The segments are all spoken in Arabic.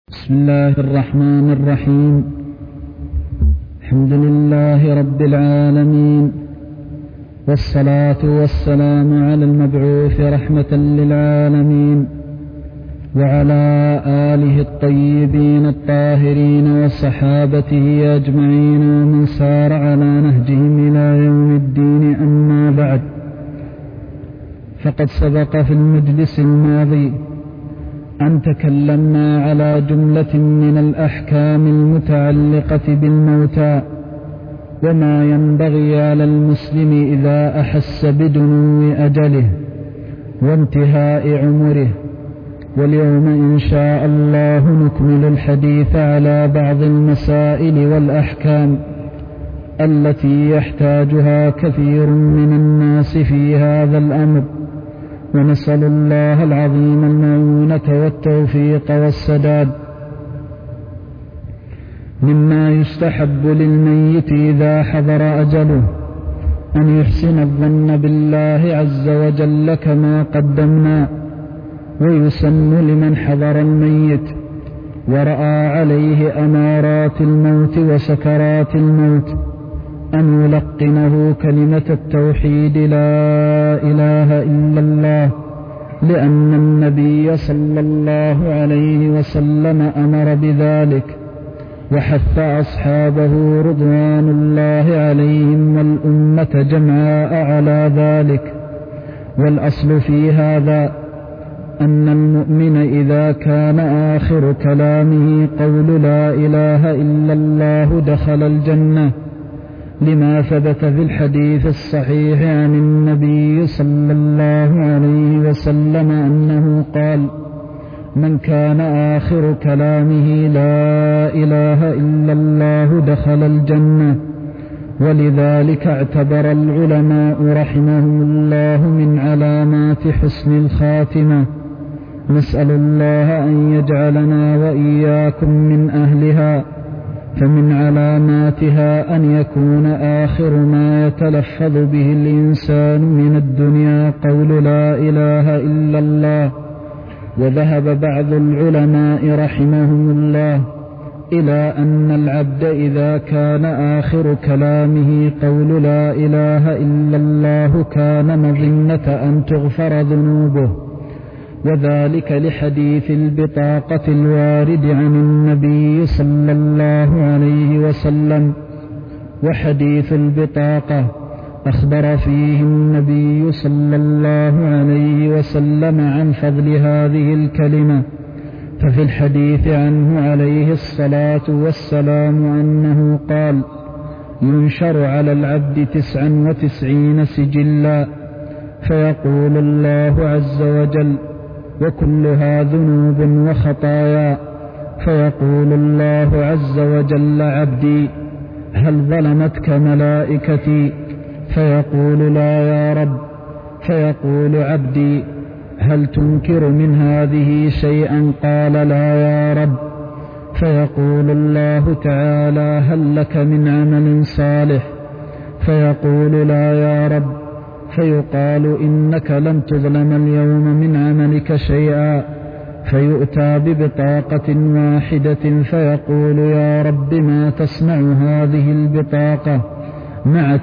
بسم الله الرحمن الرحيم. الحمد لله رب العالمين، والصلاة والسلام على المبعوث رحمة للعالمين، وعلى آله الطيبين الطاهرين وصحابته أجمعين ومن سار على نهجهم إلى يوم الدين. أما بعد، فقد سبق في المجلس الماضي أن تكلمنا على جملة من الأحكام المتعلقة بالموتى، وما ينبغي على المسلم إذا أحس بدنو أجله وانتهاء عمره. واليوم إن شاء الله نكمل الحديث على بعض المسائل والأحكام التي يحتاجها كثير من الناس في هذا الأمر، ونسأل الله العظيم المعونة والتوفيق والسداد. مما يستحب للميت إذا حضر أجله أن يحسن الظن بالله عز وجل كما قدمنا، ويسن لمن حضر الميت ورأى عليه أمارات الموت وسكرات الموت أن يلقنه كلمة التوحيد لا إله إلا الله، لأن النبي صلى الله عليه وسلم أمر بذلك وحث أصحابه رضوان الله عليهم والأمة جمعاء على ذلك. والأصل في هذا أن المؤمن إذا كان آخر كلامه قول لا إله إلا الله دخل الجنة، لما ثبت في الحديث الصحيح عن النبي صلى الله عليه وسلم أنه قال: من كان آخر كلامه لا إله إلا الله دخل الجنة. ولذلك اعتبر العلماء رحمهم الله من علامات حسن الخاتمة. نسأل الله أن يجعلنا وإياكم من أهلها. فمن علاماتها أن يكون آخر ما يتلفظ به الإنسان من الدنيا قول لا إله إلا الله. وذهب بعض العلماء رحمهم الله إلى أن العبد إذا كان آخر كلامه قول لا إله إلا الله كان مظنة أن تغفر ذنوبه، وذلك لحديث البطاقة الوارد عن النبي صلى الله عليه وسلم. وحديث البطاقة أخبر فيه النبي صلى الله عليه وسلم عن فضل هذه الكلمة، ففي الحديث عنه عليه الصلاة والسلام أنه قال: ينشر على العبد 99 سجلا، فيقول الله عز وجل: وكلها ذنوب وخطايا، فيقول الله عز وجل: عبدي هل ظلمتك ملائكتي؟ فيقول: لا يا رب. فيقول: عبدي هل تنكر من هذه شيئا؟ قال: لا يا رب. فيقول الله تعالى: هل لك من عمل صالح؟ فيقول: لا يا رب. فيقال: إنك لم تظلم اليوم من عملك شيئا. فيؤتى ببطاقة واحدة فيقول: يا رب ما تصنع هذه البطاقة مع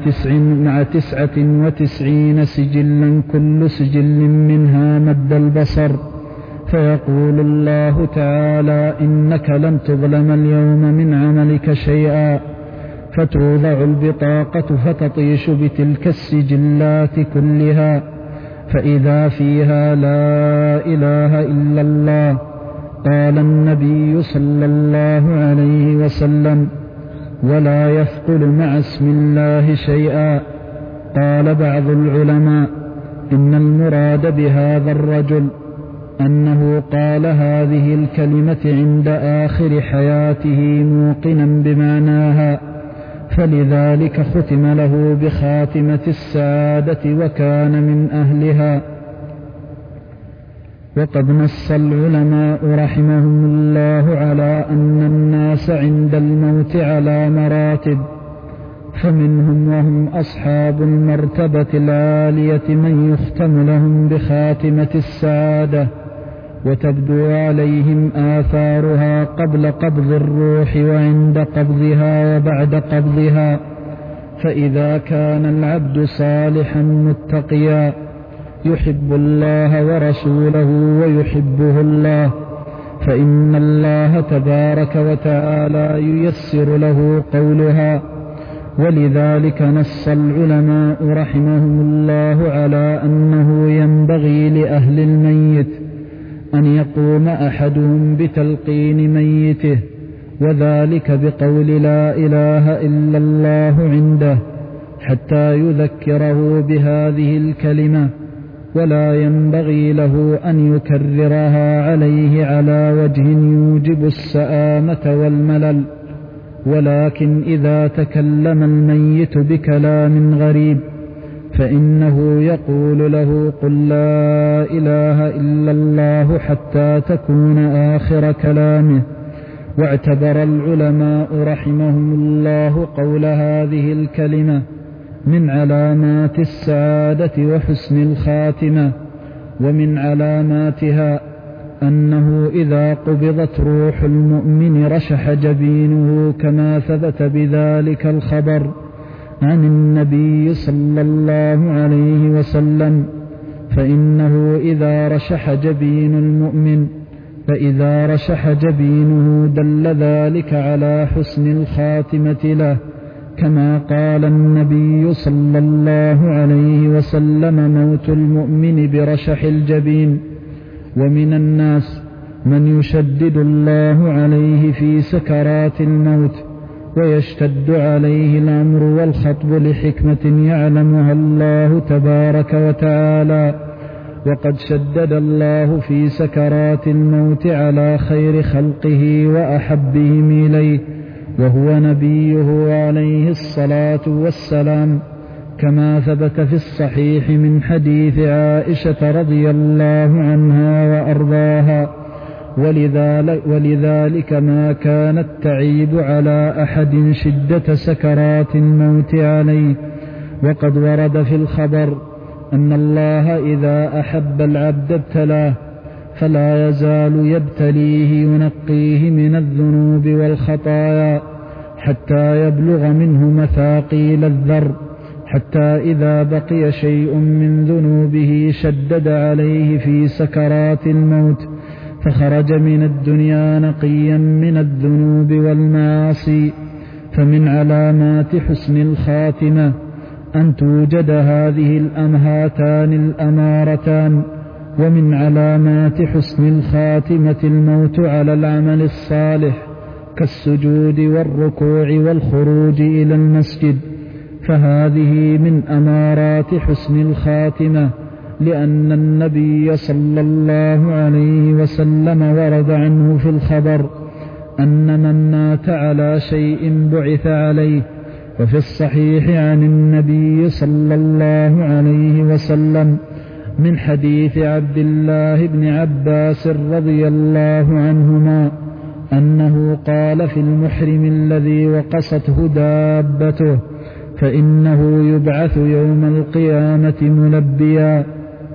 99 سجلا كل سجل منها مد البصر؟ فيقول الله تعالى: إنك لم تظلم اليوم من عملك شيئا. فتوضع البطاقة فتطيش بتلك السجلات كلها، فإذا فيها لا إله إلا الله. قال النبي صلى الله عليه وسلم: ولا يثقل مع اسم الله شيئا. قال بعض العلماء: إن المراد بهذا الرجل أنه قال هذه الكلمة عند آخر حياته موقنا بمعناها، فلذلك ختم له بخاتمة السعادة وكان من أهلها. وقد نص العلماء رحمهم الله على أن الناس عند الموت على مراتب، فمنهم وهم أصحاب المرتبة العالية من يختم لهم بخاتمة السعادة، وتبدو عليهم آثارها قبل قبض الروح وعند قبضها وبعد قبضها. فإذا كان العبد صالحا متقيا يحب الله ورسوله ويحبه الله، فإن الله تبارك وتعالى ييسر له قولها. ولذلك نص العلماء رحمهم الله على أنه ينبغي لأهل الميت أن يقوم أحدهم بتلقين ميته، وذلك بقول لا إله إلا الله عنده حتى يذكره بهذه الكلمة، ولا ينبغي له أن يكررها عليه على وجه يوجب السآمة والملل. ولكن إذا تكلم الميت بكلام غريب فإنه يقول له قل لا إله إلا الله حتى تكون آخر كلامه. واعتبر العلماء رحمهم الله قول هذه الكلمة من علامات السعادة وحسن الخاتمة. ومن علاماتها أنه إذا قبضت روح المؤمن رشح جبينه، كما ثبت بذلك الخبر عن النبي صلى الله عليه وسلم. فإنه إذا رشح جبين المؤمن دل ذلك على حسن الخاتمة له، كما قال النبي صلى الله عليه وسلم موت المؤمن برشح الجبين. ومن الناس من يشدد الله عليه في سكرات الموت ويشتد عليه الأمر والخطب لحكمة يعلمها الله تبارك وتعالى. وقد شدد الله في سكرات الموت على خير خلقه وأحبهم إليه وهو نبيه عليه الصلاة والسلام، كما ثبت في الصحيح من حديث عائشة رضي الله عنها وأرضاها. ولذلك ما كانت تعيب على أحد شدة سكرات الموت عليه. وقد ورد في الخبر أن الله إذا أحب العبد ابتلاه، فلا يزال يبتليه ينقيه من الذنوب والخطايا حتى يبلغ منه مثاقيل الذر، حتى إذا بقي شيء من ذنوبه شدد عليه في سكرات الموت، فخرج من الدنيا نقيا من الذنوب والمعاصي. فمن علامات حسن الخاتمة أن توجد هذه الأمهاتان الأمارتان. ومن علامات حسن الخاتمة الموت على العمل الصالح كالسجود والركوع والخروج إلى المسجد، فهذه من أمارات حسن الخاتمة، لأن النبي صلى الله عليه وسلم ورد عنه في الخبر أن من مات على شيء بعث عليه. وفي الصحيح عن النبي صلى الله عليه وسلم من حديث عبد الله بن عباس رضي الله عنهما أنه قال في المحرم الذي وقصته دابته فإنه يبعث يوم القيامة ملبيا.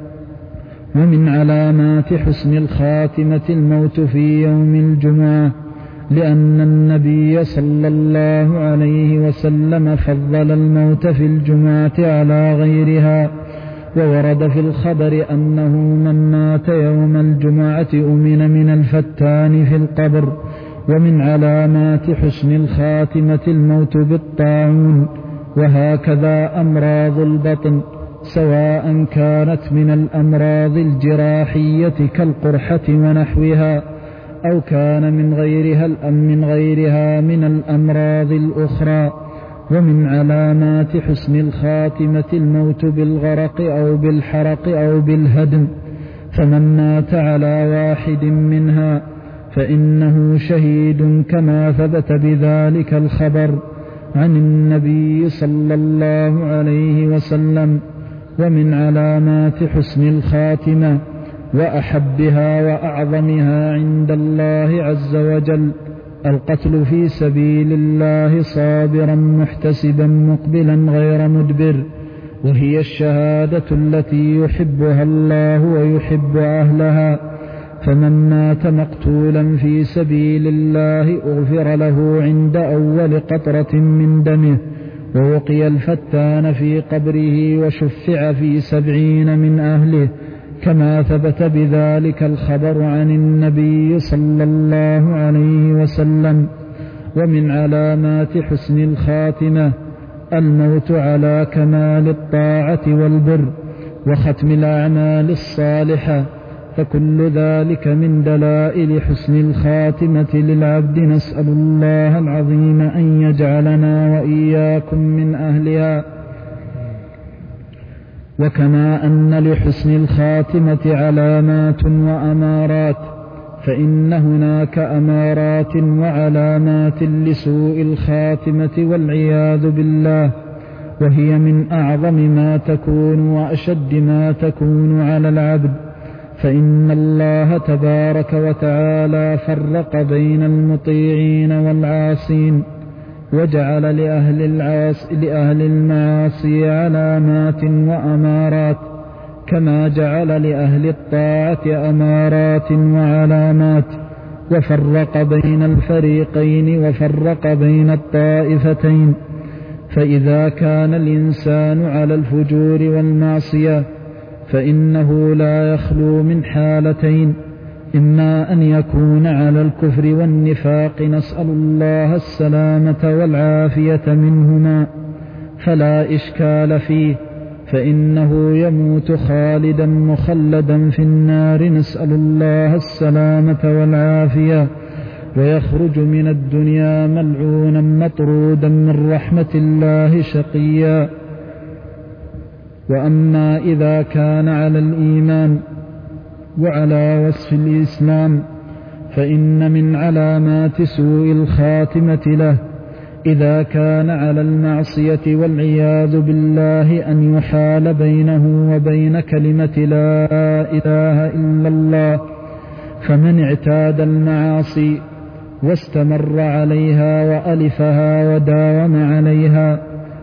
ومن علامات حسن الخاتمة الموت في يوم الجمعة، لأن النبي صلى الله عليه وسلم فضل الموت في الجمعة على غيرها. وورد في الخبر أنه من مات يوم الجمعة أمن من الفتان في القبر. ومن علامات حسن الخاتمة الموت بالطاعون. وهكذا أمراض البطن، سواء كانت من الأمراض الجراحية كالقرحة ونحوها، أو كان من غيرها من الأمراض الأخرى. ومن علامات حسن الخاتمة الموت بالغرق أو بالحرق أو بالهدم، فمن مات على واحد منها فإنه شهيد، كما ثبت بذلك الخبر عن النبي صلى الله عليه وسلم. ومن علامات حسن الخاتمة وأحبها وأعظمها عند الله عز وجل القتل في سبيل الله صابرا محتسبا مقبلا غير مدبر، وهي الشهادة التي يحبها الله ويحب أهلها. فمن مات مقتولا في سبيل الله أغفر له عند أول قطرة من دمه، ووقي الفتان في قبره، وشفع في 70 من أهله، كما ثبت بذلك الخبر عن النبي صلى الله عليه وسلم. ومن علامات حسن الخاتمة الموت على كمال الطاعة والبر وختم الأعمال الصالحة، فكل ذلك من دلائل حسن الخاتمة للعبد. نسأل الله العظيم أن يجعلنا وإياكم من أهلها. وكما أن لحسن الخاتمة علامات وأمارات، فإن هناك أمارات وعلامات لسوء الخاتمة والعياذ بالله، وهي من أعظم ما تكون وأشد ما تكون على العبد. فإن الله تبارك وتعالى فرق بين المطيعين والعاصين، وجعل لأهل المعاصي علامات وأمارات، كما جعل لأهل الطاعة أمارات وعلامات، وفرق بين الفريقين وفرق بين الطائفتين. فإذا كان الإنسان على الفجور والمعصية فإنه لا يخلو من حالتين: إما أن يكون على الكفر والنفاق، نسأل الله السلامة والعافية منهما، فلا إشكال فيه، فإنه يموت خالدا مخلدا في النار، نسأل الله السلامة والعافية، ويخرج من الدنيا ملعونا مطرودا من رحمة الله شقيا. وأما إذا كان على الإيمان وعلى وصف الإسلام فإن من علامات سوء الخاتمة له إذا كان على المعصية والعياذ بالله أن يحال بينه وبين كلمة لا إله إلا الله. فمن اعتاد المعاصي واستمر عليها وألفها وداوم عليها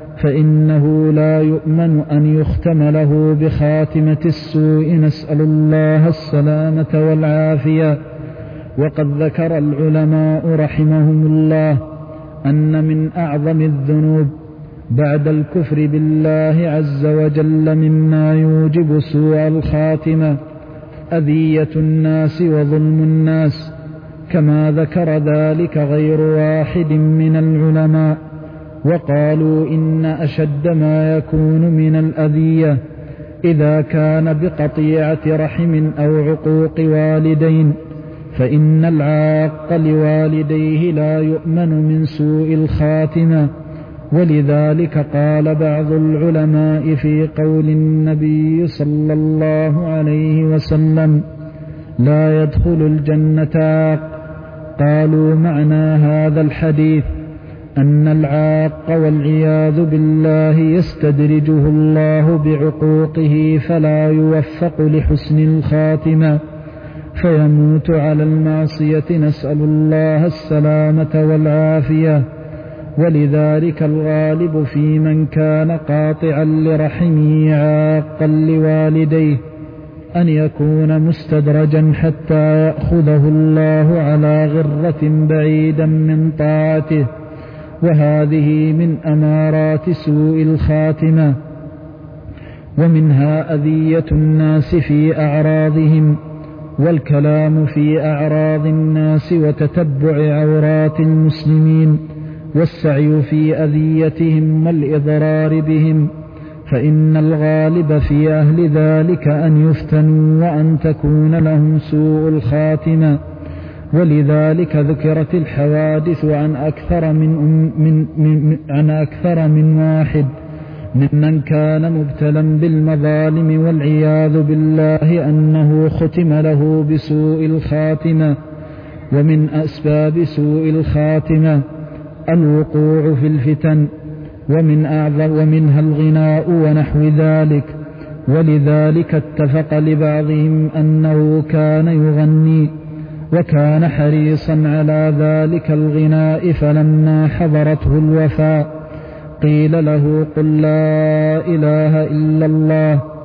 فإنه لا يؤمن أن يختم له بخاتمة السوء، نسأل الله السلامة والعافية. وقد ذكر العلماء رحمهم الله أن من أعظم الذنوب بعد الكفر بالله عز وجل مما يوجب سوء الخاتمة أذية الناس وظلم الناس، كما ذكر ذلك غير واحد من العلماء، وقالوا إن أشد ما يكون من الأذية إذا كان بقطيعة رحم أو عقوق والدين، فإن العاق لوالديه لا يؤمن من سوء الخاتمة. ولذلك قال بعض العلماء في قول النبي صلى الله عليه وسلم: لا يدخل الجنة عاق. قالوا معنى هذا الحديث أن العاق والعياذ بالله يستدرجه الله بعقوقه فلا يوفق لحسن الخاتمة فيموت على المعصية، نسأل الله السلامة والعافية. ولذلك الغالب في من كان قاطعا لرحمه عاقا لوالديه أن يكون مستدرجا حتى يأخذه الله على غرة بعيدا من طاعته، وهذه من أمارات سوء الخاتمة. ومنها أذية الناس في أعراضهم والكلام في أعراض الناس وتتبع عورات المسلمين والسعي في أذيتهم والإضرار بهم، فإن الغالب في أهل ذلك أن يفتنوا وأن تكون لهم سوء الخاتمة. ولذلك ذكرت الحوادث عن أكثر من واحد ممن كان مبتلا بالمظالم والعياذ بالله أنه ختم له بسوء الخاتمة. ومن أسباب سوء الخاتمة الوقوع في الفتن، ومنها الغناء ونحو ذلك. ولذلك اتفق لبعضهم أنه كان يغني وكان حريصا على ذلك الغناء، فلما حضرته الوفاة قيل له: قل لا إله إلا الله،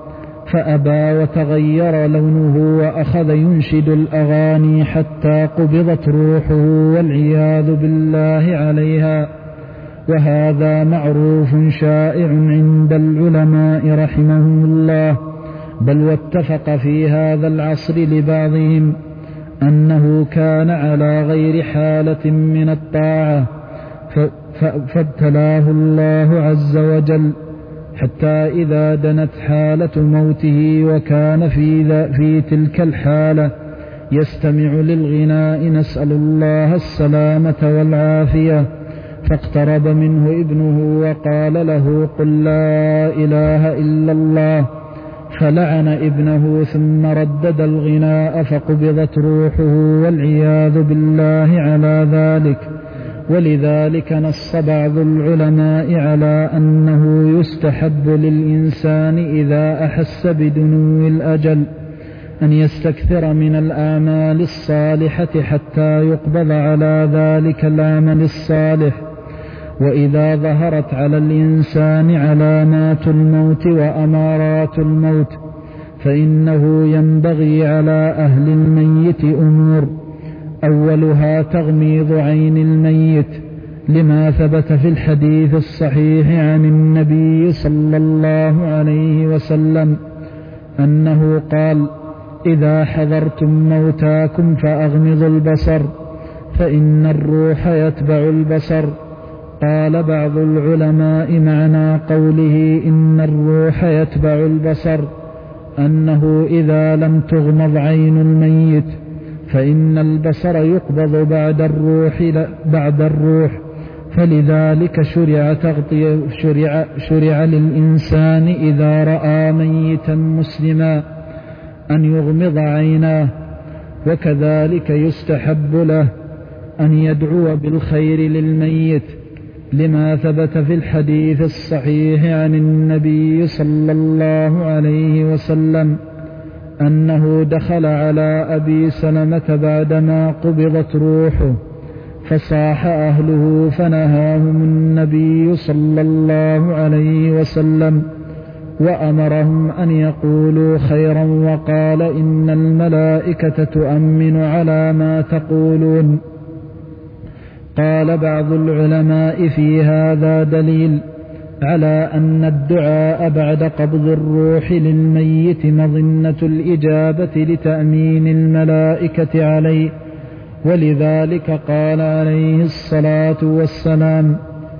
فأبى وتغير لونه وأخذ ينشد الأغاني حتى قبضت روحه والعياذ بالله عليها. وهذا معروف شائع عند العلماء رحمهم الله، بل واتفق في هذا العصر لبعضهم أنه كان على غير حالة من الطاعة فابتلاه الله عز وجل حتى إذا دنت حالة موته وكان في تلك الحالة يستمع للغناء نسأل الله السلامة والعافية، فاقترب منه ابنه وقال له قل لا إله إلا الله، فلعن ابنه ثم ردد الغناء فقبضت روحه والعياذ بالله على ذلك. ولذلك نص بعض العلماء على أنه يستحب للإنسان إذا أحس بدنو الأجل أن يستكثر من الأعمال الصالحة حتى يقبض على ذلك العمل الصالح. وإذا ظهرت على الإنسان علامات الموت وأمارات الموت فإنه ينبغي على أهل الميت أمور، أولها تغميض عين الميت، لما ثبت في الحديث الصحيح عن النبي صلى الله عليه وسلم أنه قال إذا حضرتم موتاكم فأغمضوا البصر فإن الروح يتبع البصر. قال بعض العلماء معنى قوله إن الروح يتبع البصر أنه إذا لم تغمض عين الميت فإن البصر يقبض بعد الروح، فلذلك شرع للإنسان إذا رأى ميتا مسلما أن يغمض عيناه. وكذلك يستحب له أن يدعو بالخير للميت، لما ثبت في الحديث الصحيح عن النبي صلى الله عليه وسلم أنه دخل على أبي سلمة بعدما قبضت روحه فصاح أهله فنهاهم النبي صلى الله عليه وسلم وأمرهم أن يقولوا خيرا، وقال إن الملائكة تؤمن على ما تقولون. قال بعض العلماء في هذا دليل على أن الدعاء بعد قبض الروح للميت مظنة الإجابة لتأمين الملائكة عليه، ولذلك قال عليه الصلاة والسلام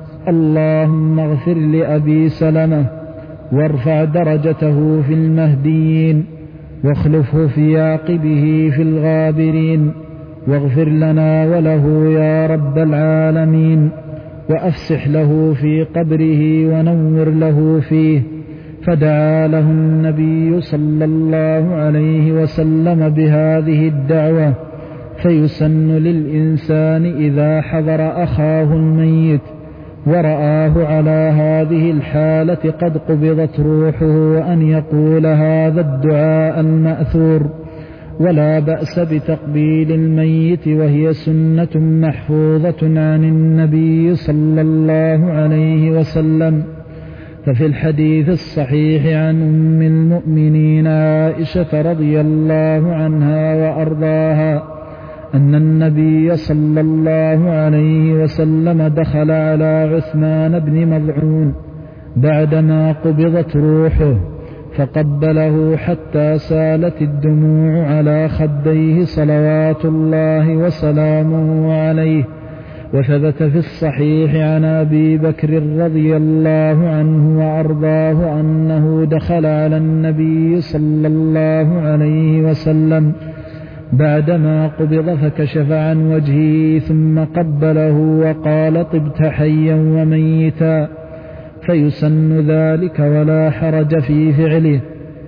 اللهم اغفر لأبي سلمة وارفع درجته في المهديين واخلفه في عقبه في الغابرين واغفر لنا وله يا رب العالمين وأفسح له في قبره ونور له فيه. فدعا له النبي صلى الله عليه وسلم بهذه الدعوة. فيسن للإنسان إذا حضر أخاه الميت ورآه على هذه الحالة قد قبضت روحه وأن يقول هذا الدعاء المأثور، ولا بأس بتقبيل الميت، وهي سنة محفوظة عن النبي صلى الله عليه وسلم. ففي الحديث الصحيح عن أم المؤمنين عائشة رضي الله عنها وأرضاها أن النبي صلى الله عليه وسلم دخل على عثمان بن مظعون بعدما قبضت روحه فقبله حتى سالت الدموع على خديه صلوات الله وسلامه عليه. وثبت في الصحيح عن أبي بكر رضي الله عنه وأرضاه أنه دخل على النبي صلى الله عليه وسلم بعدما قبض فكشف عن وجهه ثم قبله وقال طبت حيا وميتا، فيسن ذلك ولا حرج في فعله.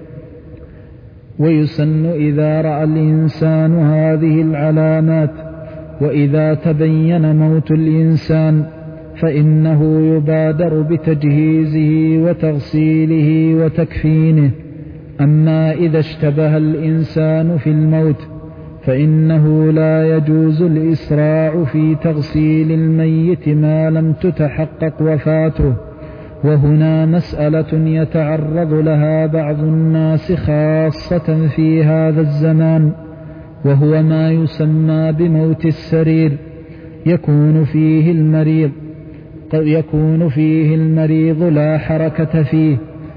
ويسن إذا رأى الإنسان هذه العلامات وإذا تبين موت الإنسان فإنه يبادر بتجهيزه وتغسيله وتكفينه. أما إذا اشتبه الإنسان في الموت فإنه لا يجوز الإسراع في تغسيل الميت ما لم تتحقق وفاته، وهنا مسألة يتعرض لها بعض الناس خاصة في هذا الزمان، وهو ما يسمى بموت السرير. يكون فيه المريض لا حركة فيه،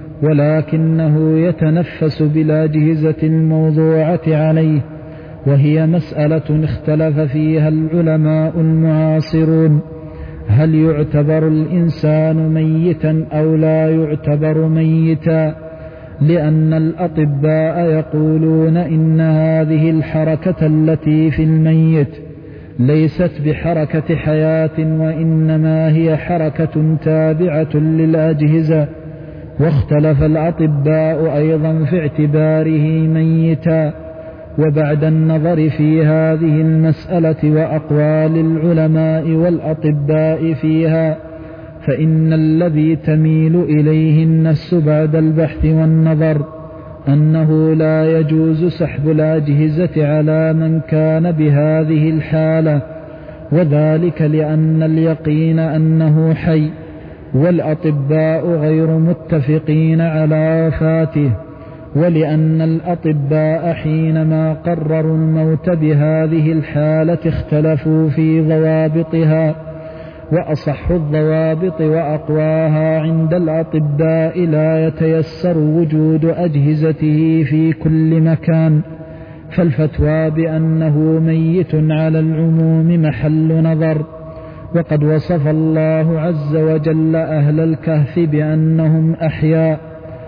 ولكنه يتنفس بالأجهزة الموضوعة عليه، وهي مسألة اختلف فيها العلماء المعاصرون: هل يعتبر الإنسان ميتا أو لا يعتبر ميتا؟ لأن الأطباء يقولون إن هذه الحركة التي في الميت ليست بحركة حياة، وإنما هي حركة تابعة للأجهزة. واختلف الأطباء أيضا في اعتباره ميتا. وبعد النظر في هذه المسألة وأقوال العلماء والأطباء فيها، فإن الذي تميل إليه النفس بعد البحث والنظر أنه لا يجوز سحب الأجهزة على من كان بهذه الحالة، وذلك لأن اليقين أنه حي، والأطباء غير متفقين على وفاته، ولأن الأطباء حينما قرروا الموت بهذه الحالة اختلفوا في ضوابطها، وأصح الضوابط وأقواها عند الأطباء لا يتيسر وجود أجهزته في كل مكان، فالفتوى بأنه ميت على العموم محل نظر. وقد وصف الله عز وجل أهل الكهف بأنهم أحياء،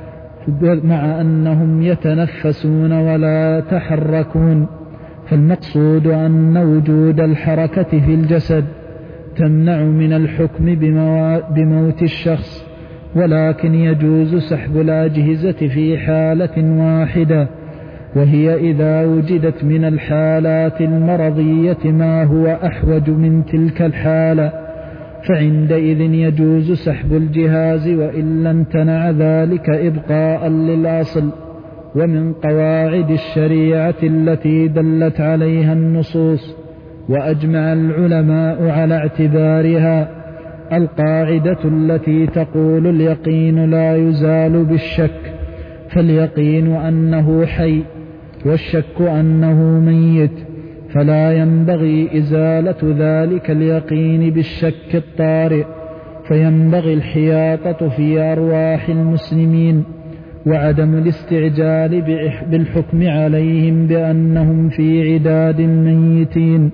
مع أنهم يتنفسون ولا يتحركون، فالمقصود أن وجود الحركة في الجسد تمنع من الحكم بموت الشخص، ولكن يجوز سحب الأجهزة في حالة واحدة، وهي إذا وجدت من الحالات المرضية ما هو أحوج من تلك الحالة، فعندئذ يجوز سحب الجهاز، وإلا امتنع ذلك إبقاء للأصل. ومن قواعد الشريعة التي دلت عليها النصوص وأجمع العلماء على اعتبارها القاعدة التي تقول: اليقين لا يزال بالشك، فاليقين أنه حي، والشك أنه ميت، فلا ينبغي إزالة ذلك اليقين بالشك الطارئ، فينبغي الحياطة في أرواح المسلمين، وعدم الاستعجال بالحكم عليهم بأنهم في عداد ميتين.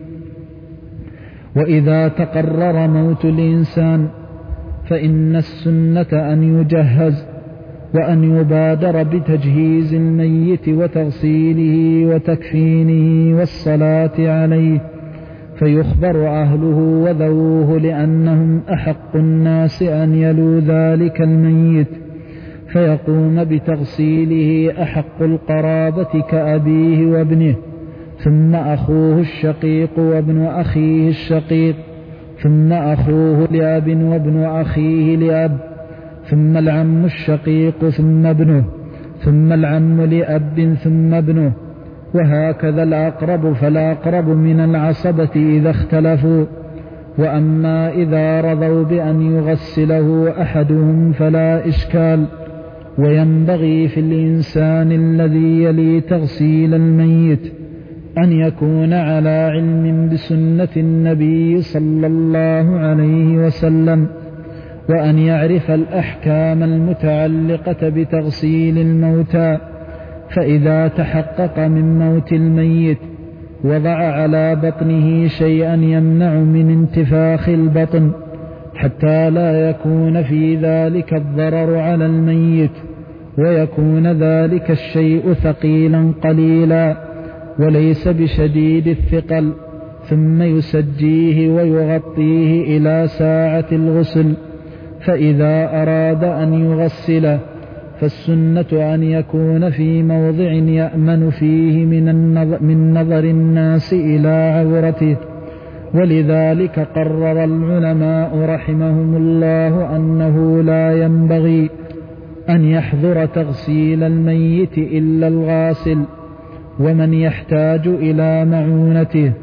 وإذا تقرر موت الإنسان فإن السنة أن يجهز، وأن يبادر بتجهيز الميت وتغسيله وتكفينه والصلاة عليه، فيخبر أهله وذووه لأنهم أحق الناس أن يلوا ذلك الميت، فيقوم بتغسيله أحق القرابة كأبيه وابنه، ثم أخوه الشقيق وابن أخيه الشقيق، ثم أخوه لأب وابن أخيه لأب، ثم العم الشقيق ثم ابنه، ثم العم لأب ثم ابنه، وهكذا الأقرب فالأقرب من العصبة إذا اختلفوا. وأما إذا رضوا بأن يغسله أحدهم فلا إشكال. وينبغي في الإنسان الذي يلي تغسيل الميت أن يكون على علم بسنة النبي صلى الله عليه وسلم، وأن يعرف الأحكام المتعلقة بتغسيل الموتى، فإذا تحقق من موت الميت وضع على بطنه شيئا يمنع من انتفاخ البطن حتى لا يكون في ذلك الضرر على الميت، ويكون ذلك الشيء ثقيلا قليلا وليس بشديد الثقل، ثم يسجيه ويغطيه إلى ساعة الغسل. فإذا أراد أن يغسله فالسنة أن يكون في موضع يأمن فيه من نظر الناس إلى عورته. ولذلك قرر العلماء رحمهم الله أنه لا ينبغي أن يحضر تغسيل الميت إلا الغاسل ومن يحتاج إلى معونته،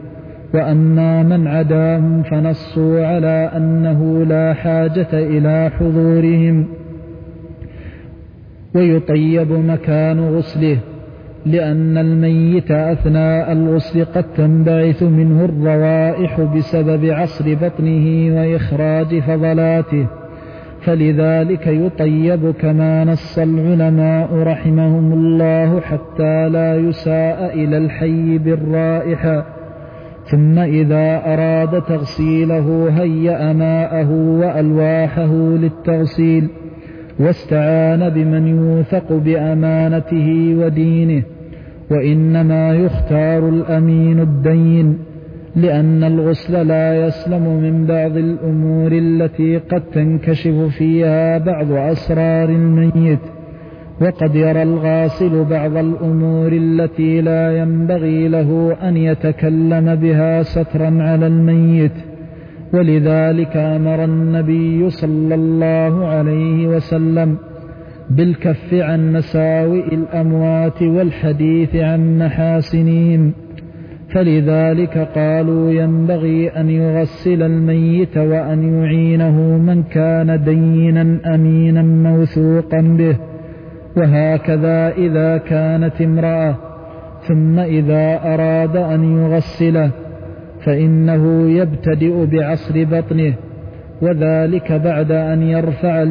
وأما من عداهم فنصوا على أنه لا حاجة إلى حضورهم، ويطيب مكان غسله، لأن الميت أثناء الغسل قد تنبعث منه الروائح بسبب عصر بطنه وإخراج فضلاته، فلذلك يطيب كما نص العلماء رحمهم الله حتى لا يساء إلى الحي بالرائحة. ثم إذا أراد تغسيله هيأ ماءه وألواحه للتغسيل، واستعان بمن يوثق بأمانته ودينه، وإنما يختار الأمين الدين، لأن الغسل لا يسلم من بعض الأمور التي قد تنكشف فيها بعض أسرار الميت، وقد يرى الغاسل بعض الأمور التي لا ينبغي له أن يتكلم بها سترا على الميت. ولذلك أمر النبي صلى الله عليه وسلم بالكف عن مساوئ الأموات والحديث عن محاسنهم، فلذلك قالوا ينبغي أن يغسل الميت وأن يعينه من كان دينا أمينا موثوقا به. وهكذا إذا كانت امرأة ثم إذا أراد أن يغسله فإنه يبتدئ بعصر بطنه، وذلك بعد أن يرفع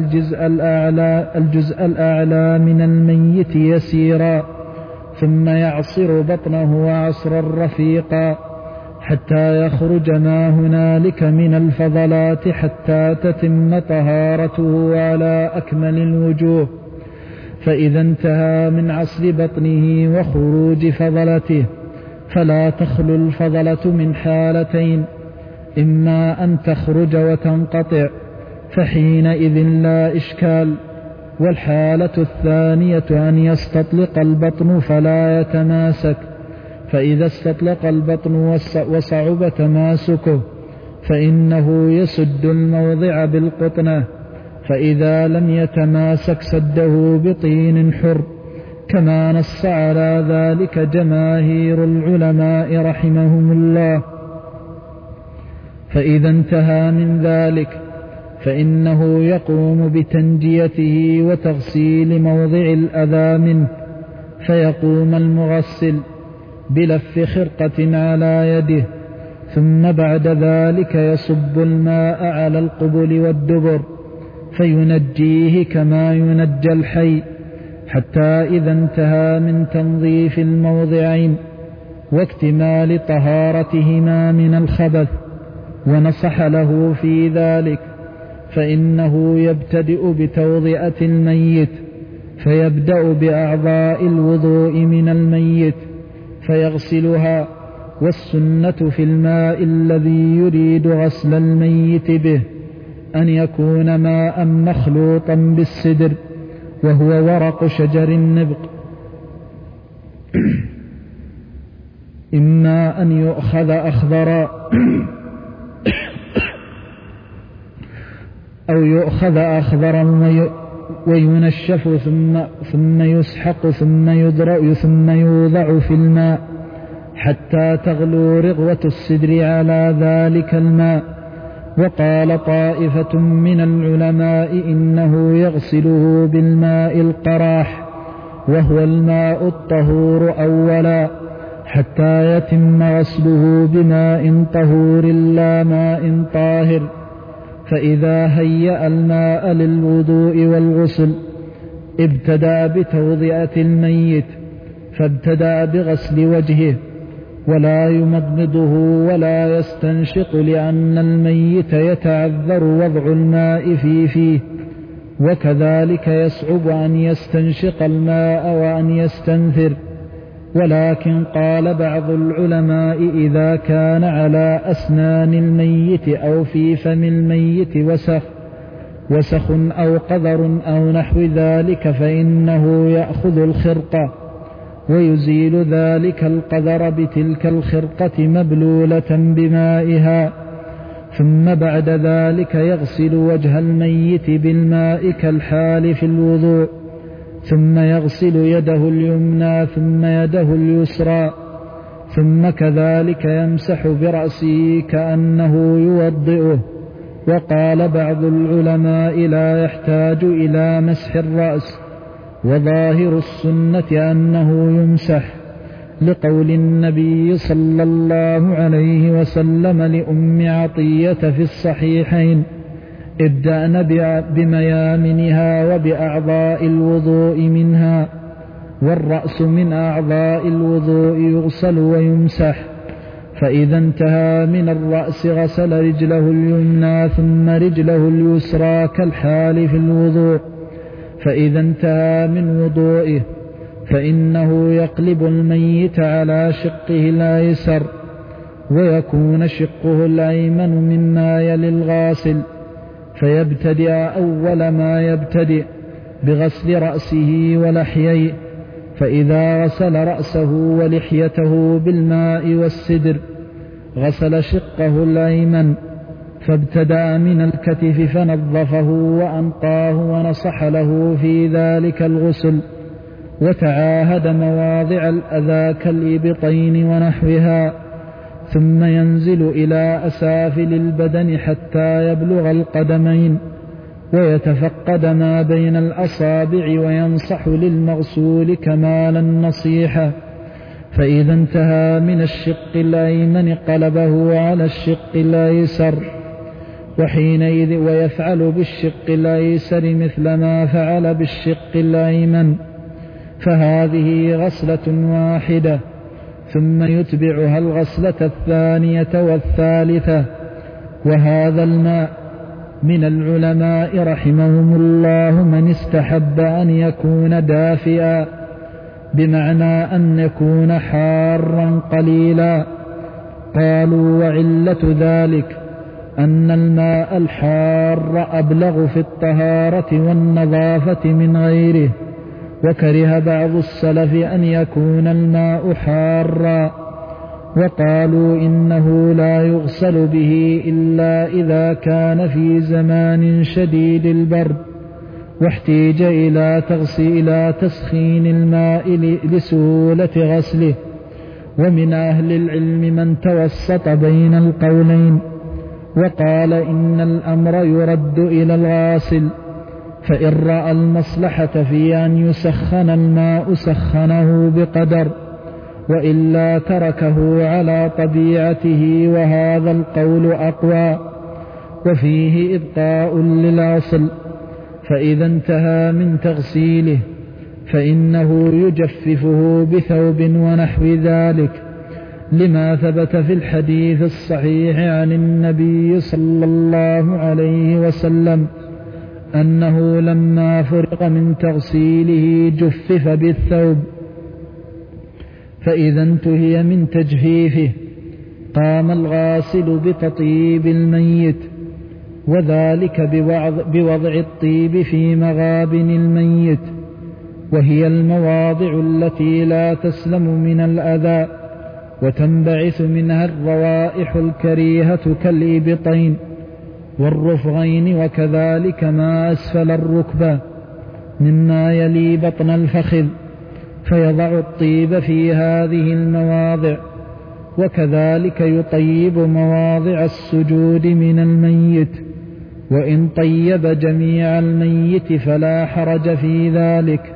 الجزء الأعلى من الميت يسيرا، ثم يعصر بطنه عصرا رفيقا حتى يخرج ما هنالك من الفضلات حتى تتم طهارته على أكمل الوجوه. فإذا انتهى من عصر بطنه وخروج فضلته فلا تخلو الفضلة من حالتين: إما أن تخرج وتنقطع فحينئذ لا إشكال، والحالة الثانية أن يستطلق البطن فلا يتماسك، فإذا استطلق البطن وصعب تماسكه فإنه يسد الموضع بالقطنة، فإذا لم يتماسك سده بطين حر، كما نص على ذلك جماهير العلماء رحمهم الله. فإذا انتهى من ذلك فإنه يقوم بتنجيته وتغسيل موضع الأذى منه، فيقوم المغسل بلف خرقة على يده، ثم بعد ذلك يصب الماء على القبل والدبر فينجيه كما ينجى الحي، حتى إذا انتهى من تنظيف الموضعين واكتمال طهارتهما من الخبث ونصح له في ذلك، فإنه يبتدئ بتوضئة الميت، فيبدأ بأعضاء الوضوء من الميت فيغسلها، والسنة في الماء الذي يريد غسل الميت به أن يكون ماء مخلوطا بالسدر، وهو ورق شجر النبق، إما أن يؤخذ أخضرا أو يؤخذ أخضرا وينشف ثم يسحق ثم يدرأ ثم يوضع في الماء حتى تغلو رغوة السدر على ذلك الماء. وقال طائفة من العلماء إنه يغسله بالماء القراح، وهو الماء الطهور أولا، حتى يتم غسله بماء طهور لا ماء طاهر. فإذا هيأ الماء للوضوء والغسل ابتدأ بتوضئة الميت، فابتدأ بغسل وجهه، ولا يمضمضه ولا يستنشق، لأن الميت يتعذر وضع الماء فيه، وكذلك يصعب أن يستنشق الماء وأن يستنثر. ولكن قال بعض العلماء إذا كان على أسنان الميت أو في فم الميت وسخ أو قذر أو نحو ذلك فإنه يأخذ الخرقة ويزيل ذلك القذر بتلك الخرقة مبلولة بمائها، ثم بعد ذلك يغسل وجه الميت بالماء كالحال في الوضوء، ثم يغسل يده اليمنى ثم يده اليسرى، ثم كذلك يمسح برأسه كأنه يوضئه. وقال بعض العلماء لا يحتاج إلى مسح الرأس، وظاهر السنة أنه يمسح، لقول النبي صلى الله عليه وسلم لأم عطية في الصحيحين: ابدأن بميامنها وبأعضاء الوضوء منها، والرأس من أعضاء الوضوء يغسل ويمسح. فإذا انتهى من الرأس غسل رجله اليمنى ثم رجله اليسرى كالحال في الوضوء. فإذا انتهى من وضوئه فإنه يقلب الميت على شقه الأيسر، ويكون شقه الأيمن مما يلي الغاسل، فيبتدئ أول ما يبتدئ بغسل رأسه ولحييه، فإذا غسل رأسه ولحيته بالماء والسدر غسل شقه الأيمن، فابتدأ من الكتف فنظفه وأنقاه ونصح له في ذلك الغسل، وتعاهد مواضع الأذى كالإبطين ونحوها، ثم ينزل إلى أسافل البدن حتى يبلغ القدمين، ويتفقد ما بين الأصابع وينصح للمغسول كمال النصيحة. فإذا انتهى من الشق الأيمن قلبه على الشق الأيسر، وحينئذ ويفعل بالشق الأيسر مثل ما فعل بالشق الأيمن، فهذه غسلة واحدة، ثم يتبعها الغسلة الثانية والثالثة. وهذا الماء من العلماء رحمهم الله من استحب أن يكون دافئا، بمعنى أن يكون حارا قليلا. قالوا وعلة ذلك أن الماء الحار أبلغ في الطهارة والنظافة من غيره، وكره بعض السلف أن يكون الماء حارا، وقالوا إنه لا يغسل به إلا إذا كان في زمان شديد البرد، واحتيج إلى تسخين الماء لسهولة غسله. ومن أهل العلم من توسط بين القولين، وقال إن الأمر يرد إلى الغاسل، فإن رأى المصلحة في أن يسخن الماء سخنه بقدر، وإلا تركه على طبيعته، وهذا القول أقوى، وفيه إبقاء للأصل. فإذا انتهى من تغسيله فإنه يجففه بثوب ونحو ذلك، لما ثبت في الحديث الصحيح عن النبي صلى الله عليه وسلم أنه لما فرغ من تغسيله جفف بالثوب. فإذا انتهي من تجفيفه قام الغاسل بتطيب الميت، وذلك بوضع الطيب في مغابن الميت، وهي المواضع التي لا تسلم من الأذى وتنبعث منها الروائح الكريهة كالإبطين والرفغين، وكذلك ما أسفل الركبة مما يلي بطن الفخذ، فيضع الطيب في هذه المواضع. وكذلك يطيب مواضع السجود من الميت، وإن طيب جميع الميت فلا حرج في ذلك.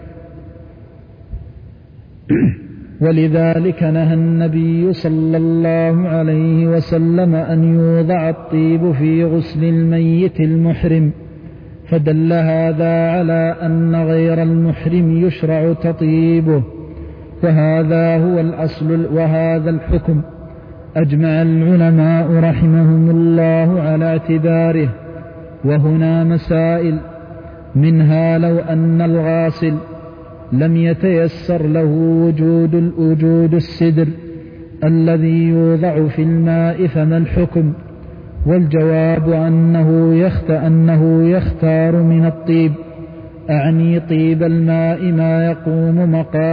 ولذلك نهى النبي صلى الله عليه وسلم أن يوضع الطيب في غسل الميت المحرم، فدل هذا على أن غير المحرم يشرع تطيبه، وهذا هو الأصل. وهذا الحكم أجمع العلماء رحمهم الله على اعتباره. وهنا مسائل، منها لو أن الغاسل لم يتيسر له وجود السدر الذي يوضع في الماء فما الحكم؟ والجواب أنه يختار من الطيب، أعني طيب الماء، ما يقوم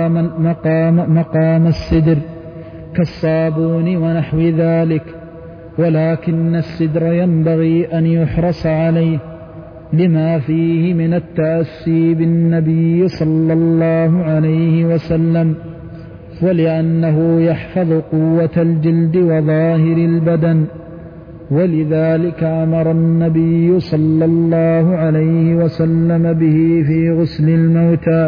مقام السدر كالصابون ونحو ذلك، ولكن السدر ينبغي أن يحرص عليه لما فيه من التأسي بالنبي صلى الله عليه وسلم، ولأنه يحفظ قوة الجلد وظاهر البدن، ولذلك أمر النبي صلى الله عليه وسلم به في غسل الموتى.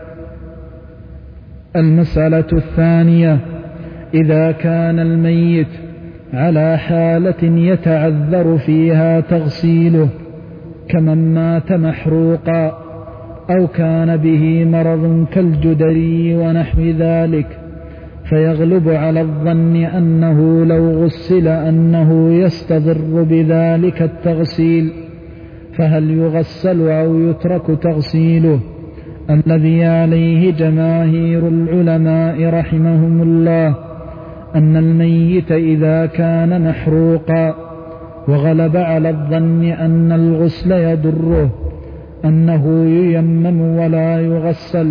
المسألة الثانية: إذا كان الميت على حالة يتعذر فيها تغسيله كمن مات محروقا أو كان به مرض كالجدري ونحو ذلك، فيغلب على الظن أنه لو غسل أنه يستضر بذلك التغسيل، فهل يغسل أو يترك تغسيله؟ الذي عليه جماهير العلماء رحمهم الله أن الميت إذا كان محروقا وغلب على الظن أن الغسل يضره أنه ييمم ولا يغسل،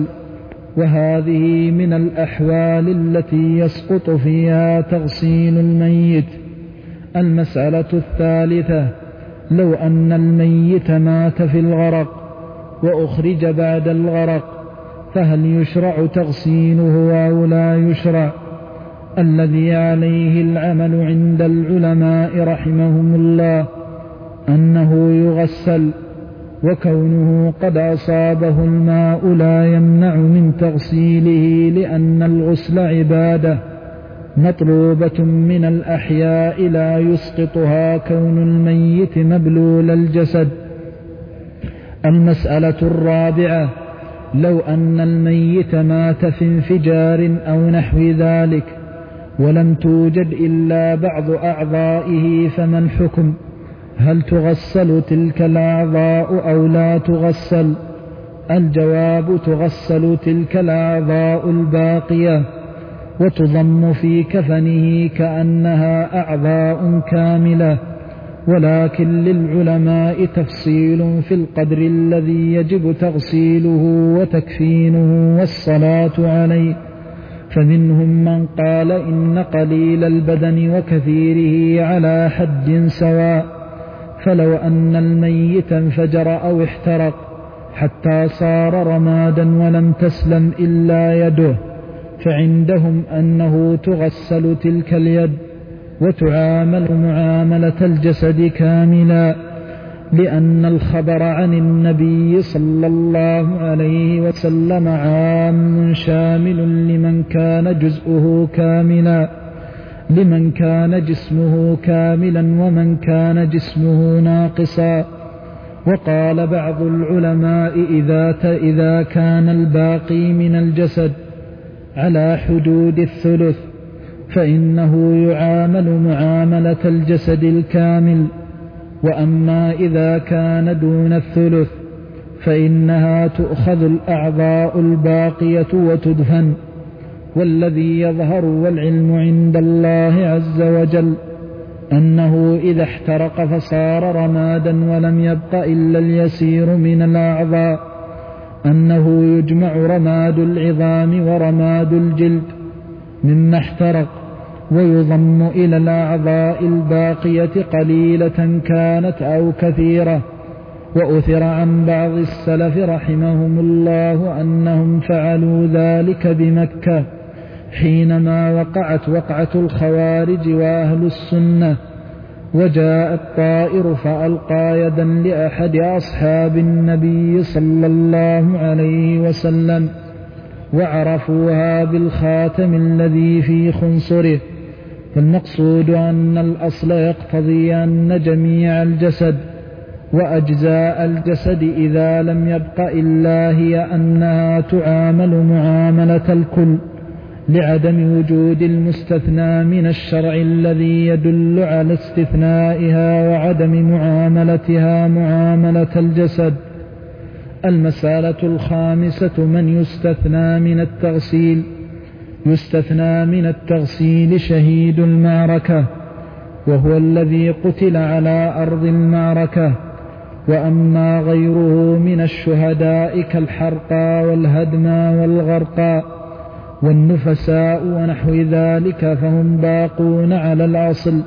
وهذه من الأحوال التي يسقط فيها تغسيل الميت. المسألة الثالثة: لو أن الميت مات في الغرق وأخرج بعد الغرق، فهل يشرع تغسيله أو لا يشرع؟ الذي عليه العمل عند العلماء رحمهم الله أنه يغسل، وكونه قد أصابه الماء لا يمنع من تغسيله، لأن الغسل عبادة مطلوبة من الأحياء لا يسقطها كون الميت مبلول الجسد. المسألة الرابعة: لو أن الميت مات في انفجار أو نحو ذلك ولم توجد إلا بعض أعضائه، فما الحكم؟ هل تغسل تلك الأعضاء أو لا تغسل؟ الجواب: تغسل تلك الأعضاء الباقية وتضم في كفنه كأنها أعضاء كاملة، ولكن للعلماء تفصيل في القدر الذي يجب تغسيله وتكفينه والصلاة عليه، فمنهم من قال إن قليل البدن وكثيره على حد سواء، فلو أن الميت انفجر أو احترق حتى صار رمادا ولم تسلم إلا يده، فعندهم أنه تغسل تلك اليد وتعامل معاملة الجسد كاملا، لأن الخبر عن النبي صلى الله عليه وسلم عام شامل لمن كان جسمه كاملا ومن كان جسمه ناقصا. وقال بعض العلماء: إذا كان الباقي من الجسد على حدود الثلث فإنه يعامل معاملة الجسد الكامل، وأما إذا كان دون الثلث فإنها تؤخذ الأعضاء الباقية وتدفن. والذي يظهر والعلم عند الله عز وجل أنه إذا احترق فصار رمادا ولم يبق إلا اليسير من الأعضاء، أنه يجمع رماد العظام ورماد الجلد مما احترق ويضم إلى الأعضاء الباقية قليلة كانت أو كثيرة. وأثر عن بعض السلف رحمهم الله أنهم فعلوا ذلك بمكة حينما وقعت وقعة الخوارج وأهل السنة، وجاء الطائر فألقى يدا لأحد أصحاب النبي صلى الله عليه وسلم وعرفوها بالخاتم الذي في خنصره. فالمقصود أن الأصل يقتضي أن جميع الجسد وأجزاء الجسد إذا لم يبق إلا هي أنها تعامل معاملة الكل، لعدم وجود المستثنى من الشرع الذي يدل على استثنائها وعدم معاملتها معاملة الجسد. المسألة الخامسة: من يستثنى من التغسيل؟ يستثنى من التغسيل شهيد المعركة، وهو الذي قتل على أرض المعركة. وأما غيره من الشهداء كالحرقى والهدمى والغرقى والنفساء ونحو ذلك فهم باقون على الأصل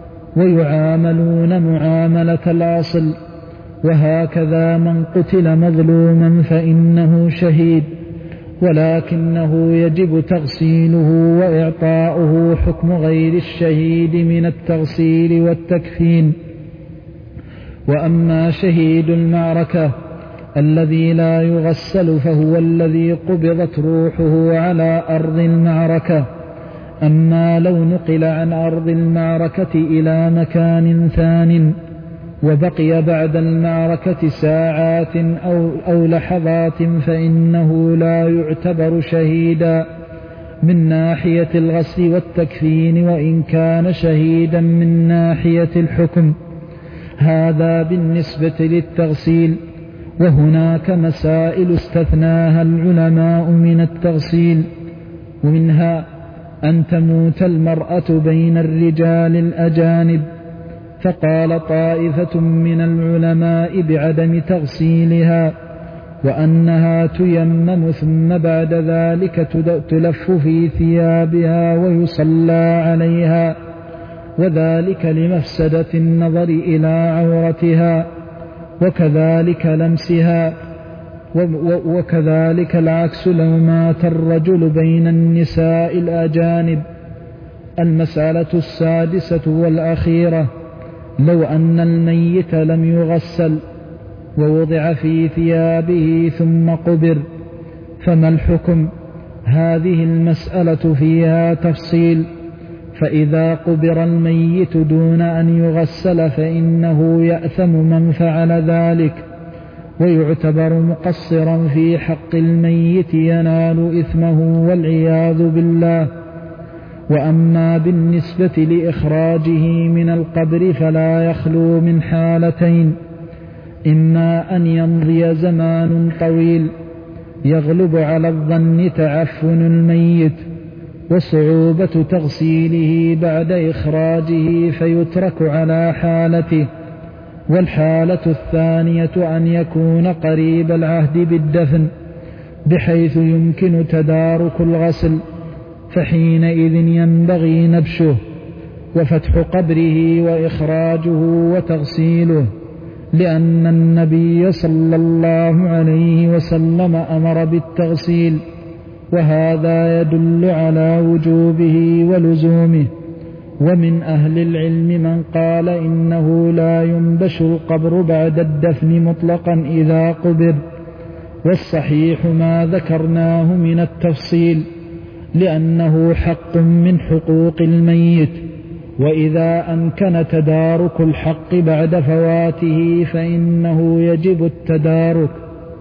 ويعاملون معاملة الأصل. وهكذا من قتل مظلوما فإنه شهيد، ولكنه يجب تغسيله وإعطاؤه حكم غير الشهيد من التغسيل والتكفين. وأما شهيد المعركة الذي لا يغسل فهو الذي قبضت روحه على أرض المعركة. أما لو نقل عن أرض المعركة إلى مكان ثان وبقي بعد المعركة ساعات أو لحظات فإنه لا يعتبر شهيدا من ناحية الغسل والتكفين، وإن كان شهيدا من ناحية الحكم. هذا بالنسبة للتغسيل. وهناك مسائل استثناها العلماء من التغسيل، ومنها أن تموت المرأة بين الرجال الأجانب، فقال طائفة من العلماء بعدم تغسيلها، وأنها تيمم ثم بعد ذلك تلف في ثيابها ويصلى عليها، وذلك لمفسدة النظر إلى عورتها، وكذلك لمسها. وكذلك العكس لو مات الرجل بين النساء الأجانب. المسألة السادسة والأخيرة: لو أن الميت لم يغسل ووضع في ثيابه ثم قبر فما الحكم؟ هذه المسألة فيها تفصيل. فإذا قبر الميت دون أن يغسل فإنه يأثم من فعل ذلك، ويعتبر مقصرا في حق الميت ينال إثمه والعياذ بالله. وأما بالنسبة لإخراجه من القبر فلا يخلو من حالتين: إما أن يمضي زمان طويل يغلب على الظن تعفن الميت وصعوبة تغسيله بعد إخراجه فيترك على حالته، والحالة الثانية أن يكون قريب العهد بالدفن بحيث يمكن تدارك الغسل، فحينئذ ينبغي نبشه وفتح قبره وإخراجه وتغسيله، لأن النبي صلى الله عليه وسلم أمر بالتغسيل، وهذا يدل على وجوبه ولزومه. ومن أهل العلم من قال إنه لا ينبش القبر بعد الدفن مطلقا إذا قبر، والصحيح ما ذكرناه من التفصيل، لأنه حق من حقوق الميت، وإذا أمكن تدارك الحق بعد فواته فإنه يجب التدارك.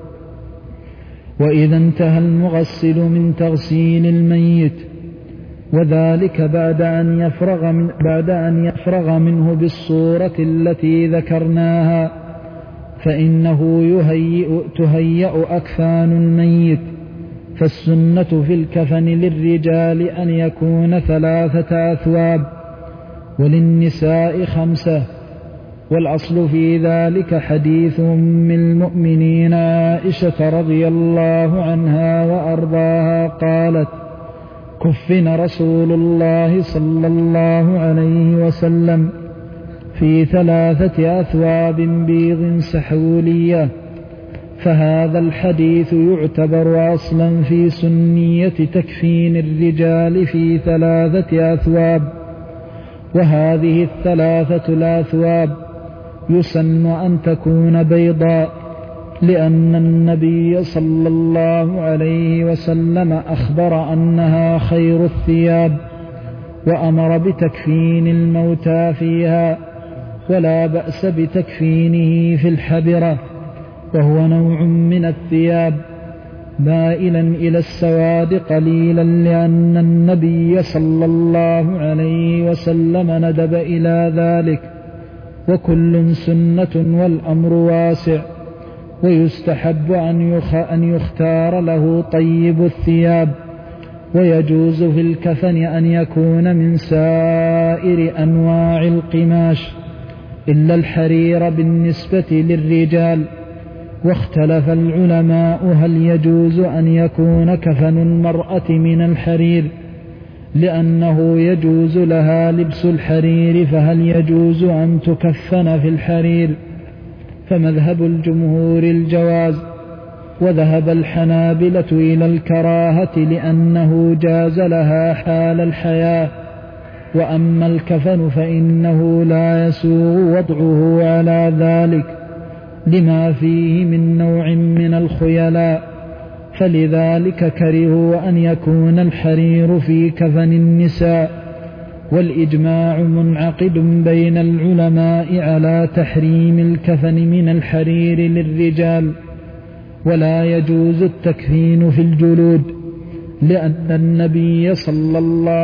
وإذا انتهى المغسل من تغسيل الميت وذلك بعد أن يفرغ منه بالصورة التي ذكرناها، فإنه تهيأ أكفان الميت. فالسنة في الكفن للرجال أن يكون 3 أثواب وللنساء 5، والأصل في ذلك حديث أم المؤمنين عائشة رضي الله عنها وأرضاها قالت: كفن رسول الله صلى الله عليه وسلم في 3 أثواب بيض سحولية. فهذا الحديث يعتبر أصلا في سنية تكفين الرجال في 3 أثواب. وهذه 3 الأثواب يسن أن تكون بيضاء، لأن النبي صلى الله عليه وسلم أخبر أنها خير الثياب، وأمر بتكفين الموتى فيها، ولا بأس بتكفينه في الحبرة، وهو نوع من الثياب مائلا إلى السواد قليلا، لأن النبي صلى الله عليه وسلم ندب إلى ذلك. وكل سنة والأمر واسع، ويستحب أن يختار له طيب الثياب. ويجوز في الكفن أن يكون من سائر أنواع القماش إلا الحرير بالنسبة للرجال. واختلف العلماء هل يجوز أن يكون كفن المرأة من الحرير، لأنه يجوز لها لبس الحرير، فهل يجوز أن تكفن في الحرير؟ فمذهب الجمهور الجواز، وذهب الحنابلة إلى الكراهة لأنه جاز لها حال الحياة. وأما الكفن فإنه لا يسوغ وضعه على ذلك لما فيه من نوع من الخيلاء، فلذلك كرهوا أن يكون الحرير في كفن النساء. والإجماع منعقد بين العلماء على تحريم الكفن من الحرير للرجال، ولا يجوز التكفين في الجلود، لأن النبي صلى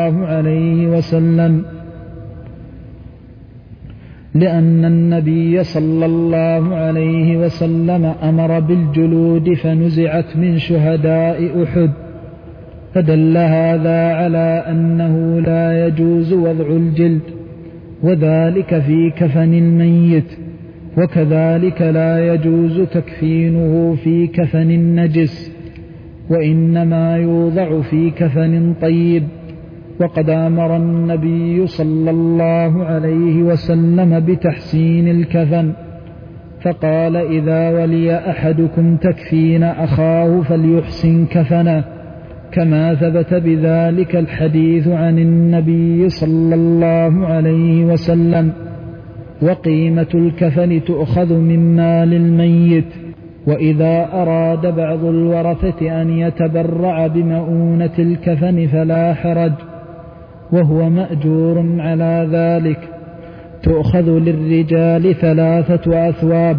الله عليه وسلم أمر بالجلود فنزعت من شهداء أحد، فدل هذا على أنه لا يجوز وضع الجلد، وذلك في كفن الميت. وكذلك لا يجوز تكفينه في كفن النجس، وإنما يوضع في كفن طيب. وقد أمر النبي صلى الله عليه وسلم بتحسين الكفن، فقال: إذا ولي أحدكم تكفين أخاه فليحسن كفنه، كما ثبت بذلك الحديث عن النبي صلى الله عليه وسلم. وقيمة الكفن تؤخذ من مال الميت. وإذا أراد بعض الورثة أن يتبرع بمؤونة الكفن فلا حرج، وهو مأجور على ذلك. تؤخذ للرجال 3 أثواب،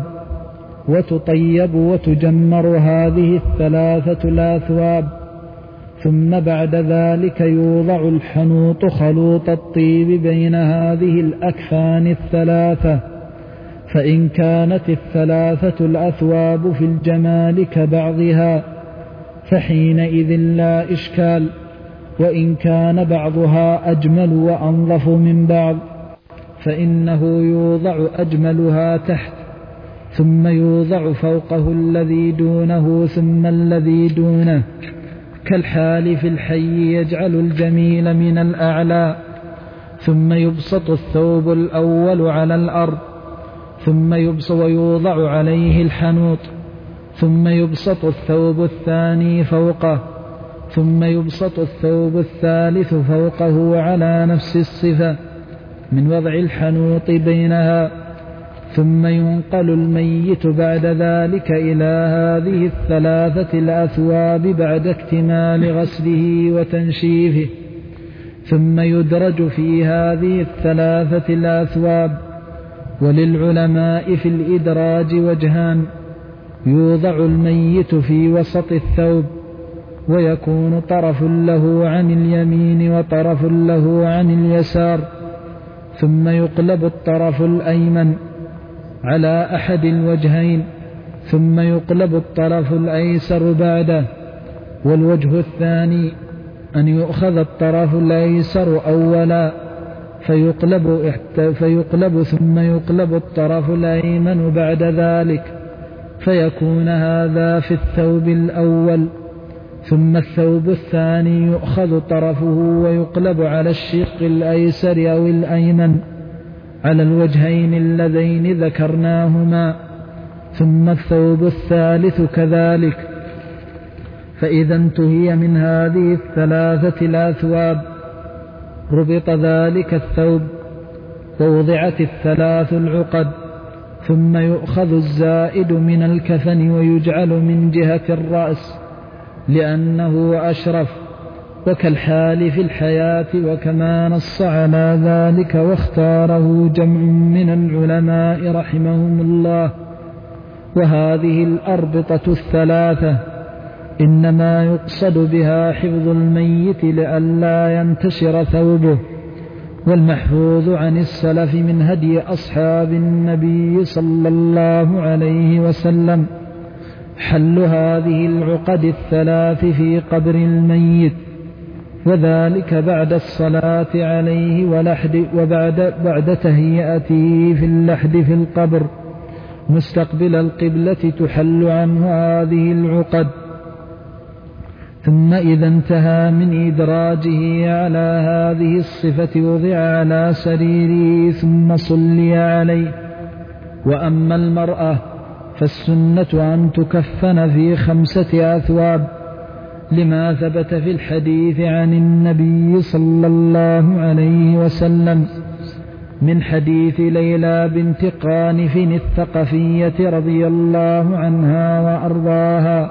وتطيب وتجمر هذه 3 الأثواب، ثم بعد ذلك يوضع الحنوط خلوط الطيب بين هذه الأكفان 3. فإن كانت 3 الأثواب في الجمال كبعضها فحينئذ لا إشكال، وإن كان بعضها أجمل وأنظف من بعض فإنه يوضع أجملها تحت، ثم يوضع فوقه الذي دونه ثم الذي دونه، كالحالف الحي يجعل الجميل من الأعلى، ثم يبسط الثوب الأول على الأرض، ثم يبسط ويوضع عليه الحنوط، ثم يبسط الثوب الثاني فوقه، ثم يبسط الثوب الثالث فوقه على نفس الصفة من وضع الحنوط بينها، ثم ينقل الميت بعد ذلك إلى هذه 3 الأثواب بعد اكتمال غسله وتنشيفه، ثم يدرج في هذه 3 الأثواب. وللعلماء في الإدراج وجهان: يوضع الميت في وسط الثوب، ويكون طرف له عن اليمين وطرف له عن اليسار، ثم يقلب الطرف الأيمن على أحد الوجهين، ثم يقلب الطرف الأيسر بعده. والوجه الثاني أن يؤخذ الطرف الأيسر أولا فيقلب ثم يقلب الطرف الأيمن بعد ذلك، فيكون هذا في الثوب الأول. ثم الثوب الثاني يؤخذ طرفه ويقلب على الشق الأيسر أو الأيمن على الوجهين اللذين ذكرناهما، ثم الثوب الثالث كذلك. فإذا انتهي من هذه 3 الأثواب ربط ذلك الثوب ووضعت 3 العقد، ثم يؤخذ الزائد من الكفن ويجعل من جهة الرأس لأنه أشرف، وكالحال في الحياة، وكما نص على ذلك واختاره جمع من العلماء رحمهم الله. وهذه الأربطة 3 إنما يقصد بها حفظ الميت لئلا ينتشر ثوبه، والمحفوظ عن السلف من هدي أصحاب النبي صلى الله عليه وسلم حل هذه العقد 3 في قبر الميت، وذلك بعد الصلاة عليه وبعد تهيئته في اللحد في القبر مستقبل القبلة تحل عنه هذه العقد. ثم إذا انتهى من إدراجه على هذه الصفة وضع على سريره ثم صلي عليه. وأما المرأة فالسنة أن تكفن في 5 أثواب، لما ثبت في الحديث عن النبي صلى الله عليه وسلم من حديث ليلى بنت قانف الثقفية رضي الله عنها وأرضاها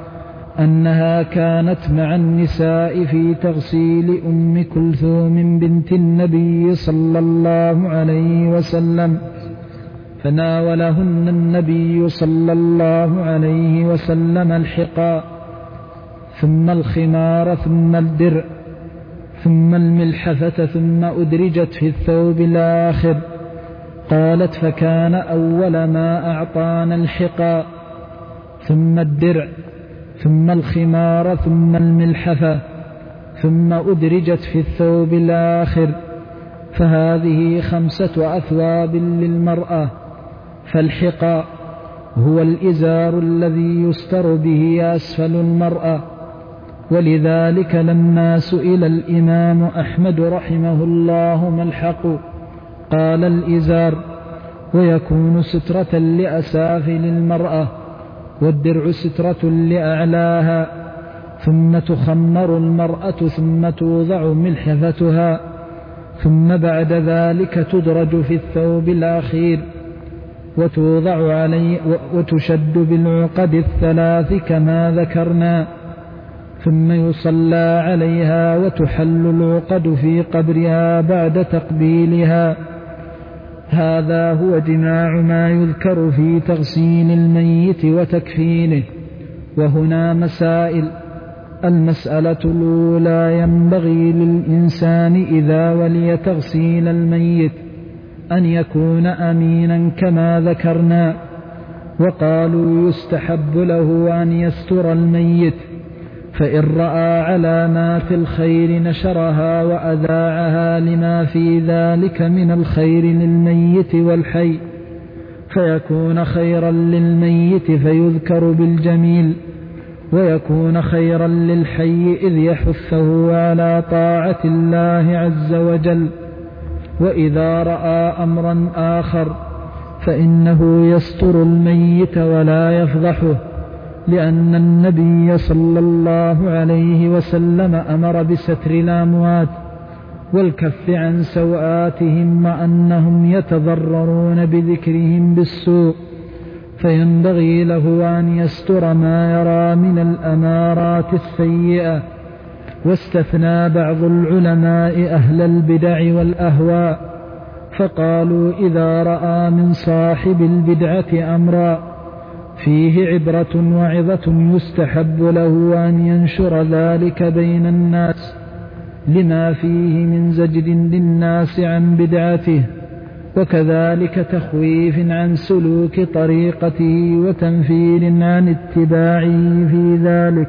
أنها كانت مع النساء في تغسيل أم كلثوم بنت النبي صلى الله عليه وسلم، فناولهن النبي صلى الله عليه وسلم الحقاء ثم الخمار ثم الدرع ثم الملحفة ثم أدرجت في الثوب الآخر. قالت: فكان أول ما أعطانا الحقاء ثم الدرع ثم الخمار ثم الملحفة ثم أدرجت في الثوب الآخر، فهذه 5 أثواب للمرأة. فالحقاء هو الإزار الذي يستر به أسفل المرأة، ولذلك لما سئل الإمام أحمد رحمه الله ما الحق قال: الإزار، ويكون سترة لأسافل المرأة، والدرع سترة لأعلاها، ثم تخمر المرأة ثم توضع ملحفتها، ثم بعد ذلك تدرج في الثوب الأخير وتوضع عليه وتشد بالعقد 3 كما ذكرنا، ثم يصلى عليها وتحل العقد في قبرها بعد تقبيلها. هذا هو جماع ما يذكر في تغسيل الميت وتكفينه. وهنا مسائل. المسألة الأولى: ينبغي للإنسان إذا ولي تغسيل الميت أن يكون أمينا كما ذكرنا، وقالوا يستحب له أن يستر الميت، فإن رأى علامات الخير نشرها وأذاعها لما في ذلك من الخير للميت والحي، فيكون خيرا للميت فيذكر بالجميل، ويكون خيرا للحي إذ يحثه على طاعة الله عز وجل. وإذا رأى أمرا آخر فإنه يستر الميت ولا يفضحه، لأن النبي صلى الله عليه وسلم أمر بستر الأموات والكف عن سوآتهم، وأنهم يتضررون بذكرهم بالسوء، فينبغي له أن يستر ما يرى من الأمارات السيئة. واستثنى بعض العلماء أهل البدع والأهواء، فقالوا إذا رأى من صاحب البدعة أمرا فيه عبرة وعظة يستحب له أن ينشر ذلك بين الناس، لما فيه من زجر للناس عن بدعته، وكذلك تخويف عن سلوك طريقته وتنفير عن اتباعه في ذلك.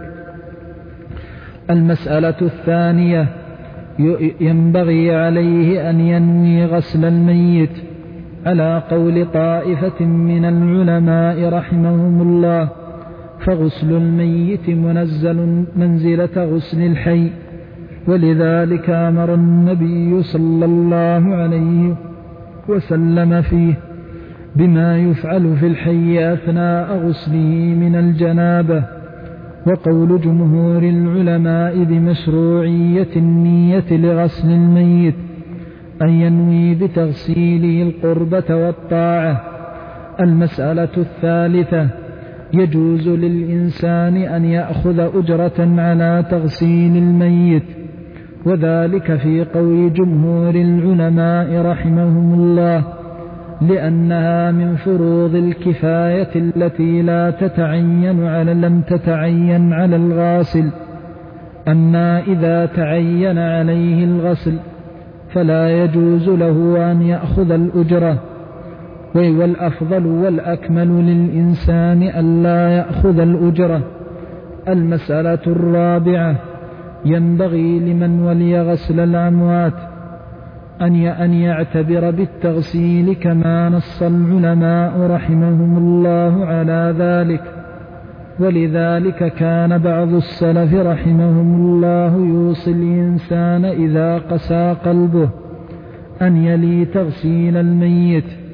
المسألة الثانية: ينبغي عليه أن ينوي غسل الميت على قول طائفة من العلماء رحمهم الله، فغسل الميت منزل منزلة غسل الحي، ولذلك أمر النبي صلى الله عليه وسلم فيه بما يفعل في الحي أثناء غسله من الجنابة. وقول جمهور العلماء بمشروعية النية لغسل الميت أن ينوي بتغسيله القربة والطاعة. المسألة الثالثة: يجوز للإنسان أن يأخذ أجرة على تغسيل الميت، وذلك في قول جمهور العلماء رحمهم الله، لأنها من فروض الكفاية التي لم تتعين على الغاسل. أما إذا تعين عليه الغسل فلا يجوز له أن يأخذ الأجرة، والأفضل والأكمل للإنسان ألا يأخذ الأجرة. المسألة الرابعة: ينبغي لمن ولي غسل الأموات أن يعتبر بالتغسيل كما نص العلماء رحمهم الله على ذلك، ولذلك كان بعض السلف رحمهم الله يوصي الإنسان إذا قسى قلبه أن يلي تغسيل الميت،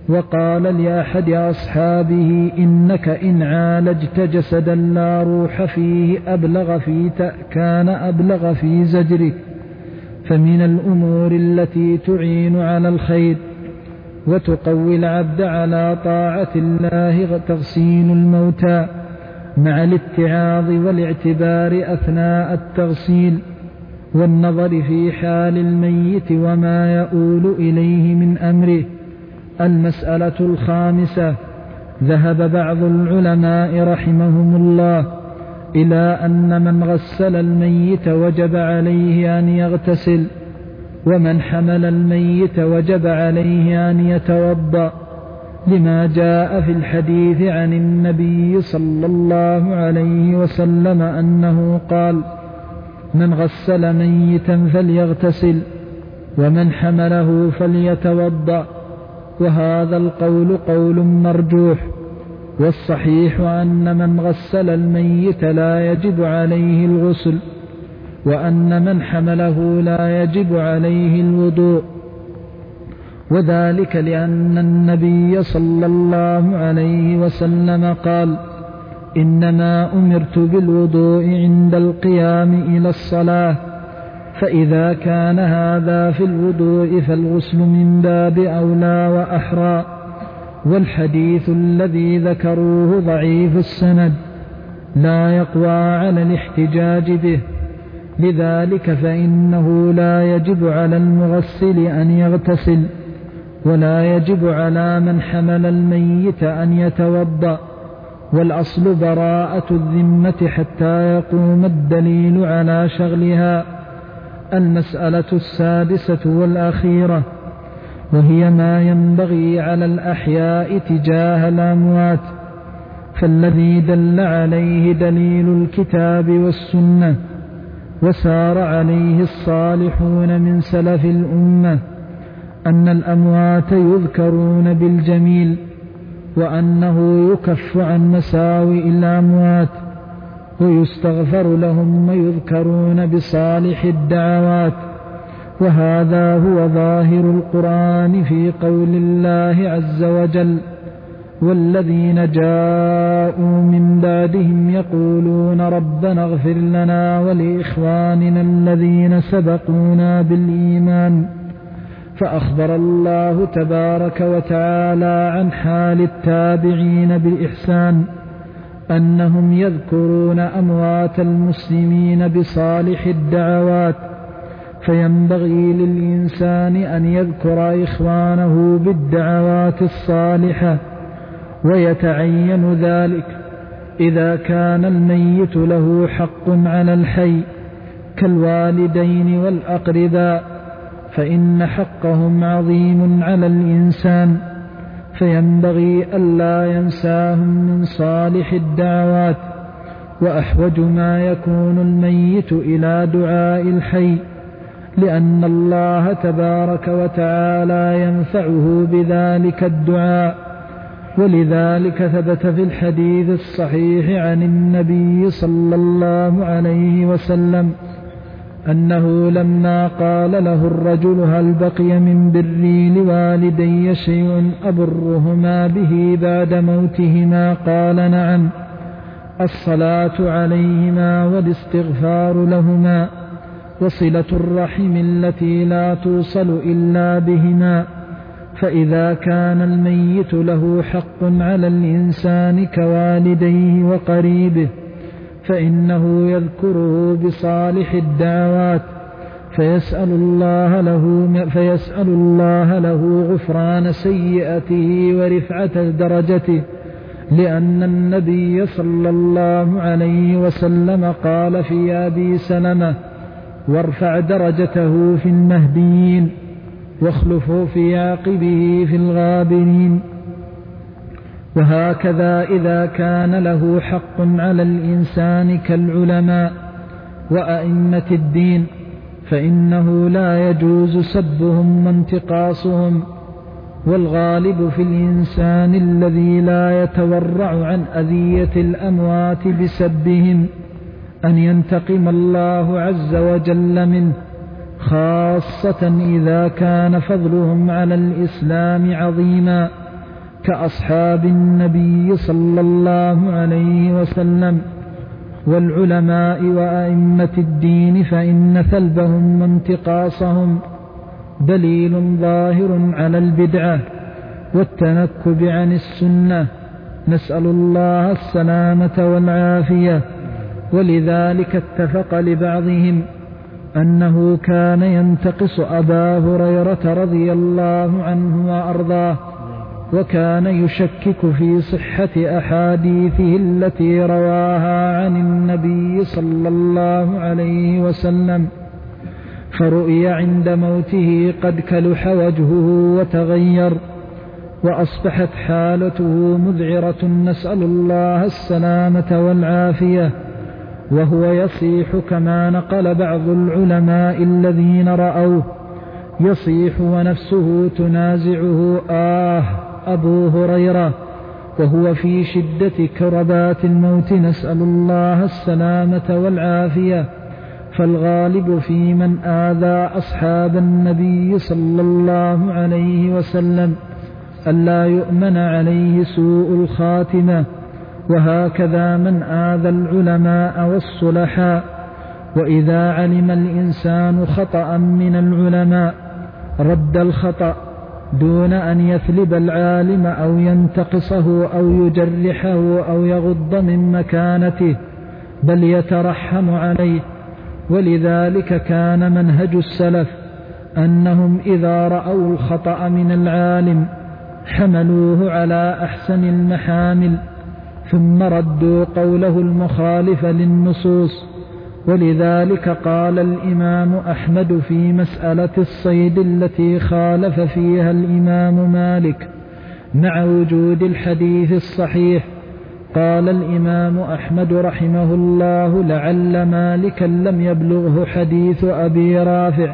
وقال لأحد أصحابه: إنك إن عالجت جسدا لا روح فيه كان أبلغ في زجرك. فمن الأمور التي تعين على الخير وتقوي العبد على طاعة الله تغسيل الموتى مع الاتعاظ والاعتبار أثناء التغسيل، والنظر في حال الميت وما يؤول إليه من أمره. المسألة 5: ذهب بعض العلماء رحمهم الله إلى أن من غسل الميت وجب عليه أن يغتسل، ومن حمل الميت وجب عليه أن يتوضأ، لما جاء في الحديث عن النبي صلى الله عليه وسلم أنه قال: من غسل ميتا فليغتسل، ومن حمله فليتوضأ. وهذا القول قول مرجوح، والصحيح أن من غسل الميت لا يجب عليه الغسل، وأن من حمله لا يجب عليه الوضوء، وذلك لأن النبي صلى الله عليه وسلم قال: إنما أمرت بالوضوء عند القيام إلى الصلاة، فإذا كان هذا في الوضوء فالغسل من باب أولى وأحرى. والحديث الذي ذكروه ضعيف السند لا يقوى على الاحتجاج به، لذلك فإنه لا يجب على المغسل أن يغتسل، ولا يجب على من حمل الميت أن يتوضأ، والأصل براءة الذمة حتى يقوم الدليل على شغلها. المسألة 6 والأخيرة، وهي ما ينبغي على الأحياء تجاه الأموات، فالذي دل عليه دليل الكتاب والسنة وسار عليه الصالحون من سلف الأمة أن الأموات يذكرون بالجميل، وأنه يكف عن مساوئ الأموات، ويستغفر لهم ويذكرون بصالح الدعوات. وهذا هو ظاهر القرآن في قول الله عز وجل: والذين جاءوا من بعدهم يقولون ربنا اغفر لنا ولإخواننا الذين سبقونا بالإيمان. فأخبر الله تبارك وتعالى عن حال التابعين بالإحسان أنهم يذكرون أموات المسلمين بصالح الدعوات، فينبغي للإنسان أن يذكر إخوانه بالدعوات الصالحة، ويتعين ذلك إذا كان الميت له حق على الحي كالوالدين والأقرباء، فإن حقهم عظيم على الإنسان، فينبغي ألا ينساهم من صالح الدعوات. وأحوج ما يكون الميت إلى دعاء الحي، لأن الله تبارك وتعالى ينفعه بذلك الدعاء. ولذلك ثبت في الحديث الصحيح عن النبي صلى الله عليه وسلم أنه لما قال له الرجل: هل بقي من بري لوالدي شيء أبرهما به بعد موتهما؟ قال: نعم، الصلاة عليهما والاستغفار لهما وصلة الرحم التي لا توصل إلا بهما. فإذا كان الميت له حق على الإنسان كوالديه وقريبه فإنه يذكره بصالح الدعوات، فيسأل الله له غفران سيئته ورفعة درجته، لأن النبي صلى الله عليه وسلم قال في أبي سلمة: وارفع درجته في المهديين واخلفه في عقبه في الغابرين. وهكذا إذا كان له حق على الإنسان كالعلماء وأئمة الدين فإنه لا يجوز سبهم وانتقاصهم. والغالب في الإنسان الذي لا يتورع عن أذية الأموات بسبهم أن ينتقم الله عز وجل منه، خاصة إذا كان فضلهم على الإسلام عظيما، كأصحاب النبي صلى الله عليه وسلم والعلماء وأئمة الدين، فإن ثلبهم وانتقاصهم دليل ظاهر على البدعة والتنكب عن السنة، نسأل الله السلامة والعافية. ولذلك اتفق لبعضهم أنه كان ينتقص أبا هريرة رضي الله عنه وأرضاه، وكان يشكك في صحة أحاديثه التي رواها عن النبي صلى الله عليه وسلم، فرؤي عند موته قد كلح وجهه وتغير، وأصبحت حالته مذعرة، نسأل الله السلامة والعافية، وهو يصيح كما نقل بعض العلماء الذين رأوه، يصيح ونفسه تنازعه أبو هريرة وهو في شدة كربات الموت، نسأل الله السلامة والعافية. فالغالب في من آذى أصحاب النبي صلى الله عليه وسلم ألا يؤمن عليه سوء الخاتمة، وهكذا من آذى العلماء والصلحاء. وإذا علم الإنسان خطأ من العلماء رد الخطأ دون أن يثلب العالم أو ينتقصه أو يجرحه أو يغض من مكانته، بل يترحم عليه. ولذلك كان منهج السلف أنهم إذا رأوا الخطأ من العالم حملوه على أحسن المحامل، ثم ردوا قوله المخالف للنصوص. ولذلك قال الإمام أحمد في مسألة الصيد التي خالف فيها الإمام مالك مع وجود الحديث الصحيح، قال الإمام أحمد رحمه الله: لعل مالكا لم يبلغه حديث أبي رافع،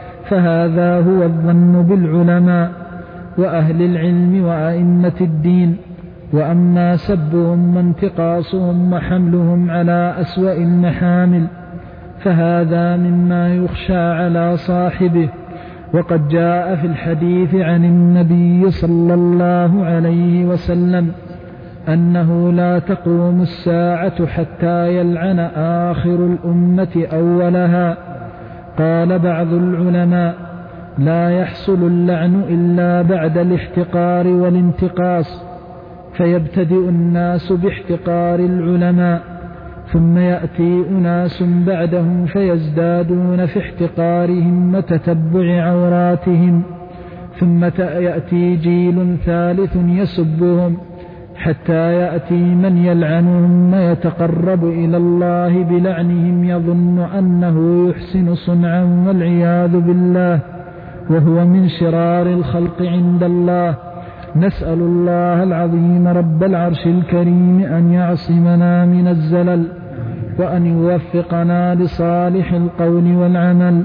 فهذا هو الظن بالعلماء وأهل العلم وأئمة الدين. وأما سبهم وانتقاصهم وحملهم على أسوأ المحامل فهذا مما يخشى على صاحبه. وقد جاء في الحديث عن النبي صلى الله عليه وسلم أنه لا تقوم الساعة حتى يلعن آخر الأمة أولها. قال بعض العلماء: لا يحصل اللعن إلا بعد الاحتقار والانتقاص، فيبتدئ الناس باحتقار العلماء، ثم يأتي أناس بعدهم فيزدادون في احتقارهم وتتبع عوراتهم، ثم يأتي جيل ثالث يسبهم، حتى يأتي من يلعنهم ويتقرب إلى الله بلعنهم يظن أنه يحسن صنعا، والعياذ بالله، وهو من شرار الخلق عند الله. نسأل الله العظيم رب العرش الكريم أن يعصمنا من الزلل، وأن يوفقنا لصالح القول والعمل،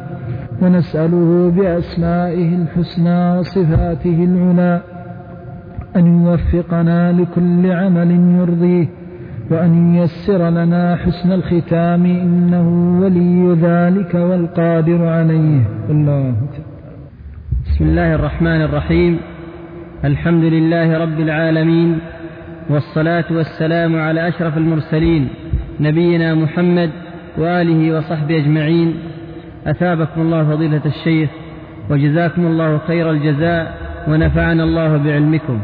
ونسأله بأسمائه الحسنى وصفاته العلى أن يوفقنا لكل عمل يرضيه، وأن ييسر لنا حسن الختام، إنه ولي ذلك والقادر عليه. الله. بسم الله الرحمن الرحيم. الحمد لله رب العالمين، والصلاة والسلام على أشرف المرسلين نبينا محمد وآله وصحبه أجمعين. أثابكم الله فضيلة الشيخ، وجزاكم الله خير الجزاء، ونفعنا الله بعلمكم.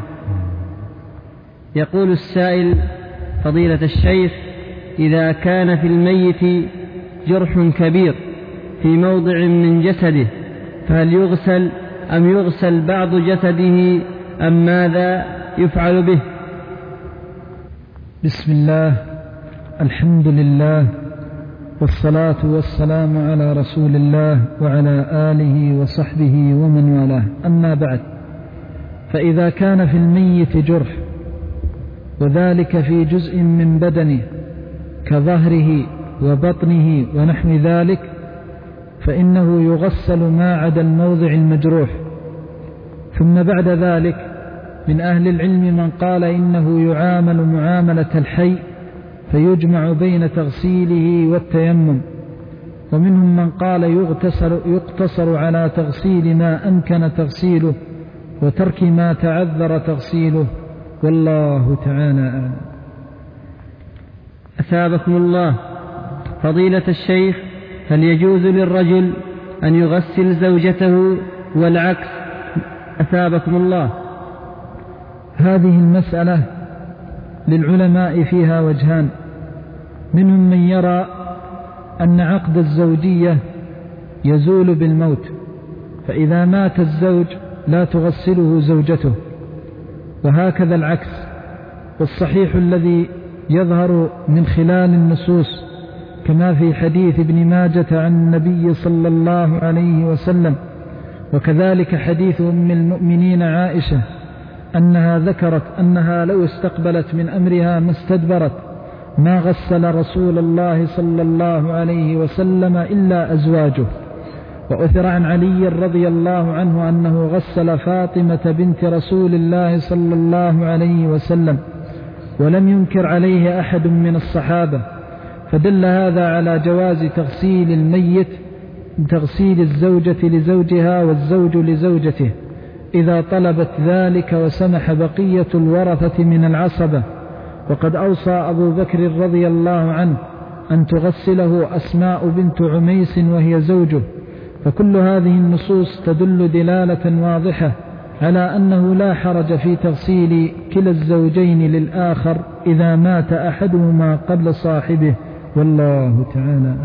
يقول السائل: فضيلة الشيخ، إذا كان في الميت جرح كبير في موضع من جسده فهل يغسل أم يغسل بعض جسده أم ماذا يفعل به؟ بسم الله، الحمد لله، والصلاة والسلام على رسول الله وعلى آله وصحبه ومن والاه. أما بعد، فإذا كان في الميت جرح وذلك في جزء من بدنه كظهره وبطنه ونحو ذلك، فإنه يغسل ما عدا الموضع المجروح. ثم بعد ذلك من أهل العلم من قال إنه يعامل معاملة الحي، فيجمع بين تغسيله والتيمم، ومنهم من قال يقتصر على تغسيل ما أمكن تغسيله وترك ما تعذر تغسيله، والله تعالى أعلم. أثابكم الله. فضيلة الشيخ، هل يجوز للرجل أن يغسل زوجته والعكس؟ أثابكم الله. هذه المسألة للعلماء فيها وجهان، منهم من يرى أن عقد الزوجية يزول بالموت، فإذا مات الزوج لا تغسله زوجته، وهكذا العكس. والصحيح الذي يظهر من خلال النصوص كما في حديث ابن ماجة عن النبي صلى الله عليه وسلم، وكذلك حديث أم المؤمنين عائشة أنها ذكرت أنها لو استقبلت من أمرها ما استدبرت ما غسل رسول الله صلى الله عليه وسلم إلا أزواجه. وأثر عن علي رضي الله عنه أنه غسل فاطمة بنت رسول الله صلى الله عليه وسلم، ولم ينكر عليه أحد من الصحابة، فدل هذا على جواز تغسيل الميت، تغسيل الزوجة لزوجها والزوج لزوجته إذا طلبت ذلك وسمح بقية الورثة من العصبة. وقد أوصى أبو بكر رضي الله عنه أن تغسله أسماء بنت عميس وهي زوجه. فكل هذه النصوص تدل دلالة واضحة على أنه لا حرج في تغسيل كلا الزوجين للآخر إذا مات أحدهما قبل صاحبه، والله تعالى.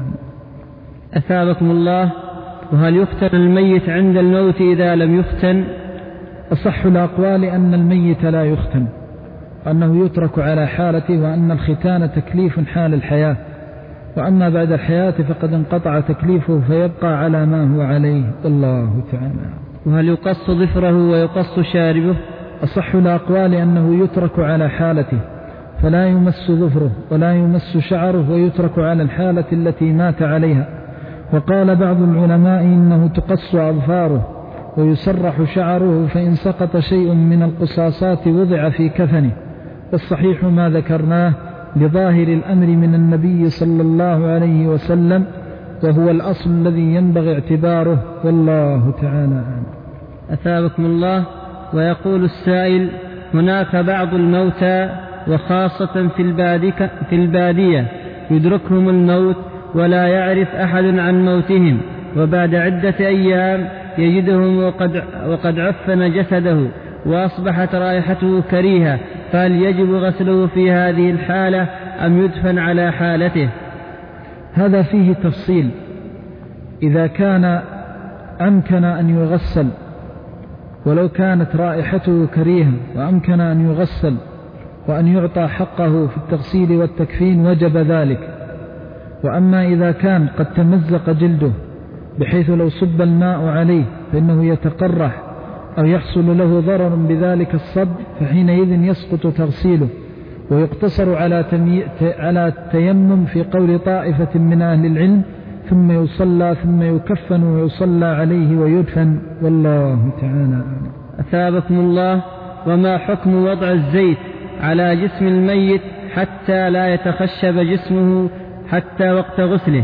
أثابكم الله. وهل يختن الميت عند الموت إذا لم يختن؟ أصح الأقوال أن الميت لا يختن، أنه يترك على حالته، وأن الختان تكليف حال الحياة، وأما بعد الحياة فقد انقطع تكليفه فيبقى على ما هو عليه، الله تعالى. وهل يقص ظفره ويقص شاربه؟ أصح الأقوال أنه يترك على حالته، فلا يمس ظفره ولا يمس شعره، ويترك على الحالة التي مات عليها. وقال بعض العلماء إنه تقص أظفاره ويسرح شعره، فإن سقط شيء من القصاصات وضع في كفنه. والصحيح ما ذكرناه لظاهر الأمر من النبي صلى الله عليه وسلم، وهو الأصل الذي ينبغي اعتباره، والله تعالى أعلم. أثابكم الله. ويقول السائل: هناك بعض الموتى وخاصة في البادية يدركهم الموت ولا يعرف أحد عن موتهم، وبعد عدة أيام يجدهم وقد عفن جسده وأصبحت رائحته كريهة، فهل يجب غسله في هذه الحالة أم يدفن على حالته؟ هذا فيه تفصيل. إذا كان أمكن أن يغسل ولو كانت رائحته كريهة وأمكن أن يغسل وأن يعطى حقه في التغسيل والتكفين وجب ذلك. وأما إذا كان قد تمزق جلده بحيث لو صب الماء عليه فإنه يتقرح أو يحصل له ضرر بذلك الصب، فحينئذ يسقط تغسيله، ويقتصر على التيمم في قول طائفة من أهل العلم، ثم يصلى ثم يكفن ويصلى عليه ويدفن، والله تعالى. أثابكم الله. وما حكم وضع الزيت على جسم الميت حتى لا يتخشب جسمه حتى وقت غسله؟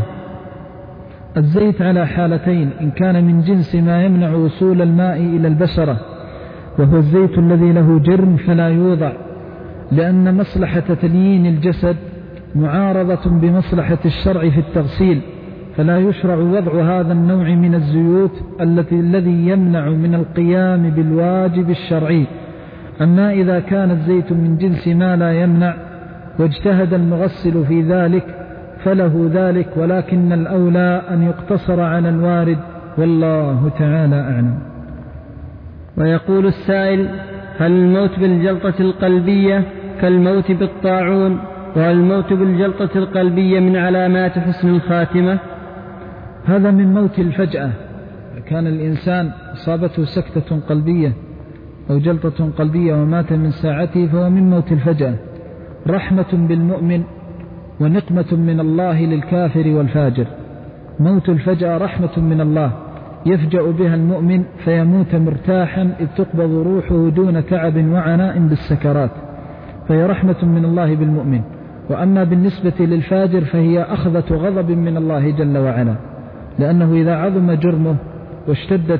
الزيت على حالتين: إن كان من جنس ما يمنع وصول الماء إلى البشرة وهو الزيت الذي له جرم فلا يوضع، لأن مصلحة تليين الجسد معارضة بمصلحة الشرع في التغسيل، فلا يشرع وضع هذا النوع من الزيوت الذي يمنع من القيام بالواجب الشرعي. أما إذا كان الزيت من جنس ما لا يمنع واجتهد المغسل في ذلك فله ذلك، ولكن الأولى أن يقتصر على الوارد، والله تعالى أعلم. ويقول السائل: هل الموت بالجلطة القلبية كالموت بالطاعون؟ وهل الموت بالجلطة القلبية من علامات حسن الخاتمة؟ هذا من موت الفجأة. كان الإنسان أصابته سكتة قلبية أو جلطة قلبية ومات من ساعته فهو من موت الفجأة، رحمة بالمؤمن ونقمة من الله للكافر والفاجر. موت الفجأة رحمة من الله يفجأ بها المؤمن فيموت مرتاحا إذ تقبض روحه دون تعب وعناء بالسكرات، فهي رحمة من الله بالمؤمن. وأما بالنسبة للفاجر فهي أخذة غضب من الله جل وعلا، لأنه إذا عظم جرمه واشتدت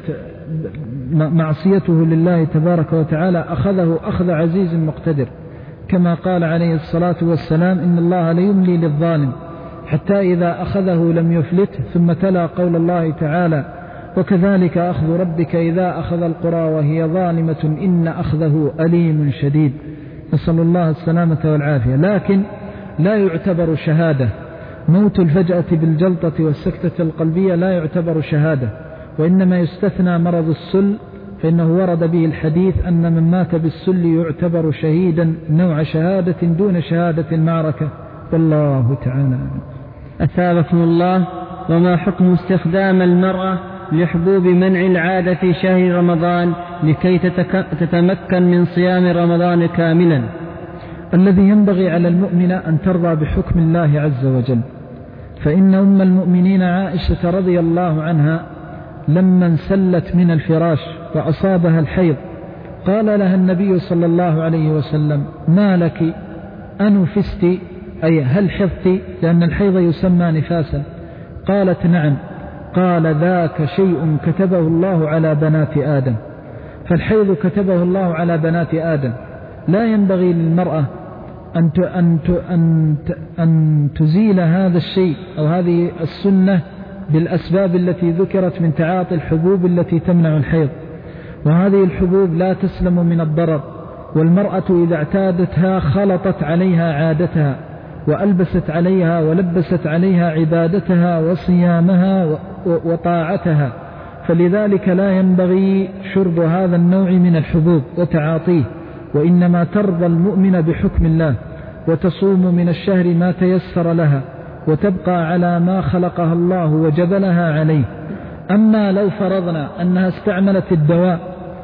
معصيته لله تبارك وتعالى أخذه أخذ عزيز مقتدر، كما قال عليه الصلاة والسلام: إن الله ليملي للظالم حتى إذا أخذه لم يفلته. ثم تلا قول الله تعالى: وكذلك أخذ ربك إذا أخذ القرى وهي ظالمة إن أخذه أليم شديد. نسأل الله السلامة والعافية. لكن لا يعتبر شهادة موت الفجأة بالجلطة والسكتة القلبية، لا يعتبر شهادة، وإنما يستثنى مرض السل، فإنه ورد به الحديث أن من مات بالسل يعتبر شهيدا نوع شهادة دون شهادة المعركة. والله تعالى. أثابكم الله. وما حكم استخدام المرأة لحبوب منع العادة في شهر رمضان لكي تتمكن من صيام رمضان كاملا؟ الذي ينبغي على المؤمن أن ترضى بحكم الله عز وجل، فإن أم المؤمنين عائشة رضي الله عنها لما انسلت من الفراش وأصابها الحيض قال لها النبي صلى الله عليه وسلم: ما لك أنفست؟ أي هل حضت؟ لأن الحيض يسمى نفاسا. قالت: نعم. قال: ذاك شيء كتبه الله على بنات آدم. فالحيض كتبه الله على بنات آدم. لا ينبغي للمرأة أن تزيل هذا الشيء أو هذه السنة بالأسباب التي ذكرت من تعاطي الحبوب التي تمنع الحيض، وهذه الحبوب لا تسلم من الضرر، والمرأة إذا اعتادتها خلطت عليها عادتها وألبست عليها ولبست عليها عبادتها وصيامها وطاعتها، فلذلك لا ينبغي شرب هذا النوع من الحبوب وتعاطيه، وإنما ترضى المؤمن بحكم الله وتصوم من الشهر ما تيسر لها وتبقى على ما خلقها الله وجبلها عليه. أما لو فرضنا أنها استعملت الدواء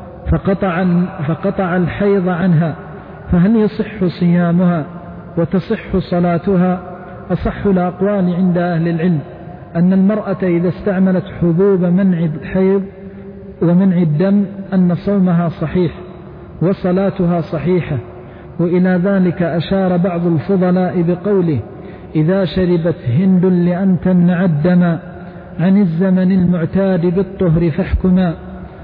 فقطع الحيض عنها، فهل يصح صيامها وتصح صلاتها؟ أصح الأقوال عند أهل العلم أن المرأة إذا استعملت حبوب منع الحيض ومنع الدم أن صومها صحيح وصلاتها صحيحة. وإلى ذلك أشار بعض الفضلاء بقوله: إذا شربت هند لأن تمنع الدم عن الزمن المعتاد بالطهر فاحكما،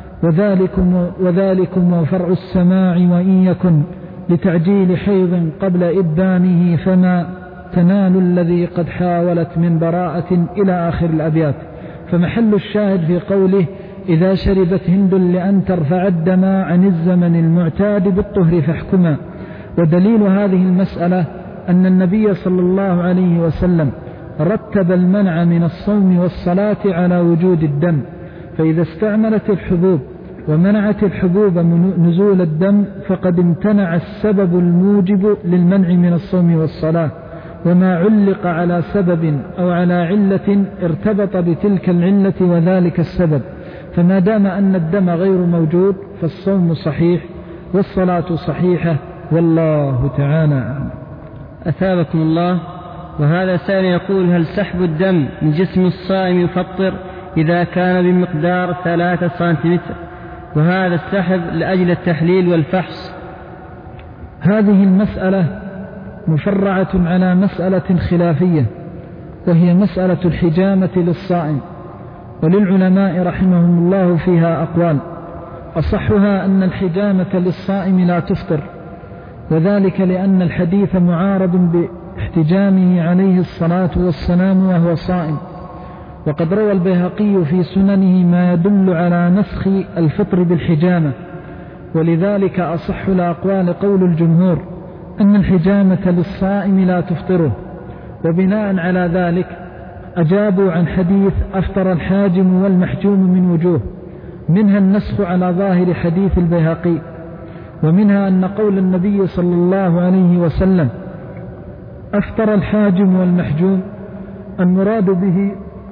وذلكم وفرع السماع وإن يكن لتعجيل حيض قبل إبانه فما تنال الذي قد حاولت من براءة إلى آخر الأبيات. فمحل الشاهد في قوله: إذا شربت هند لأن ترفع الدم عن الزمن المعتاد بالطهر فاحكما. ودليل هذه المسألة أن النبي صلى الله عليه وسلم رتب المنع من الصوم والصلاة على وجود الدم، فإذا استعملت الحبوب ومنعت الحبوب نزول الدم فقد امتنع السبب الموجب للمنع من الصوم والصلاة، وما علق على سبب أو على علة ارتبط بتلك العلة وذلك السبب، فما دام أن الدم غير موجود فالصوم صحيح والصلاة صحيحة، والله تعالى. أثابكم الله. وهذا سائل يقول: هل سحب الدم من جسم الصائم يفطر إذا كان بمقدار 3 سنتيمتر، وهذا السحب لأجل التحليل والفحص؟ هذه المسألة مفرعة على مسألة خلافية، وهي مسألة الحجامة للصائم، وللعلماء رحمهم الله فيها أقوال. أصحها أن الحجامة للصائم لا تفطر، وذلك لأن الحديث معارض باحتجامه عليه الصلاة والسلام وهو صائم. وقد روى البيهقي في سننه ما يدل على نسخ الفطر بالحجامة، ولذلك أصح الأقوال قول الجمهور أن الحجامة للصائم لا تفطره. وبناء على ذلك أجابوا عن حديث أفطر الحاجم والمحجوم من وجوه، منها النسخ على ظاهر حديث البيهقي، ومنها أن قول النبي صلى الله عليه وسلم أفطر الحاجم والمحجوم المراد به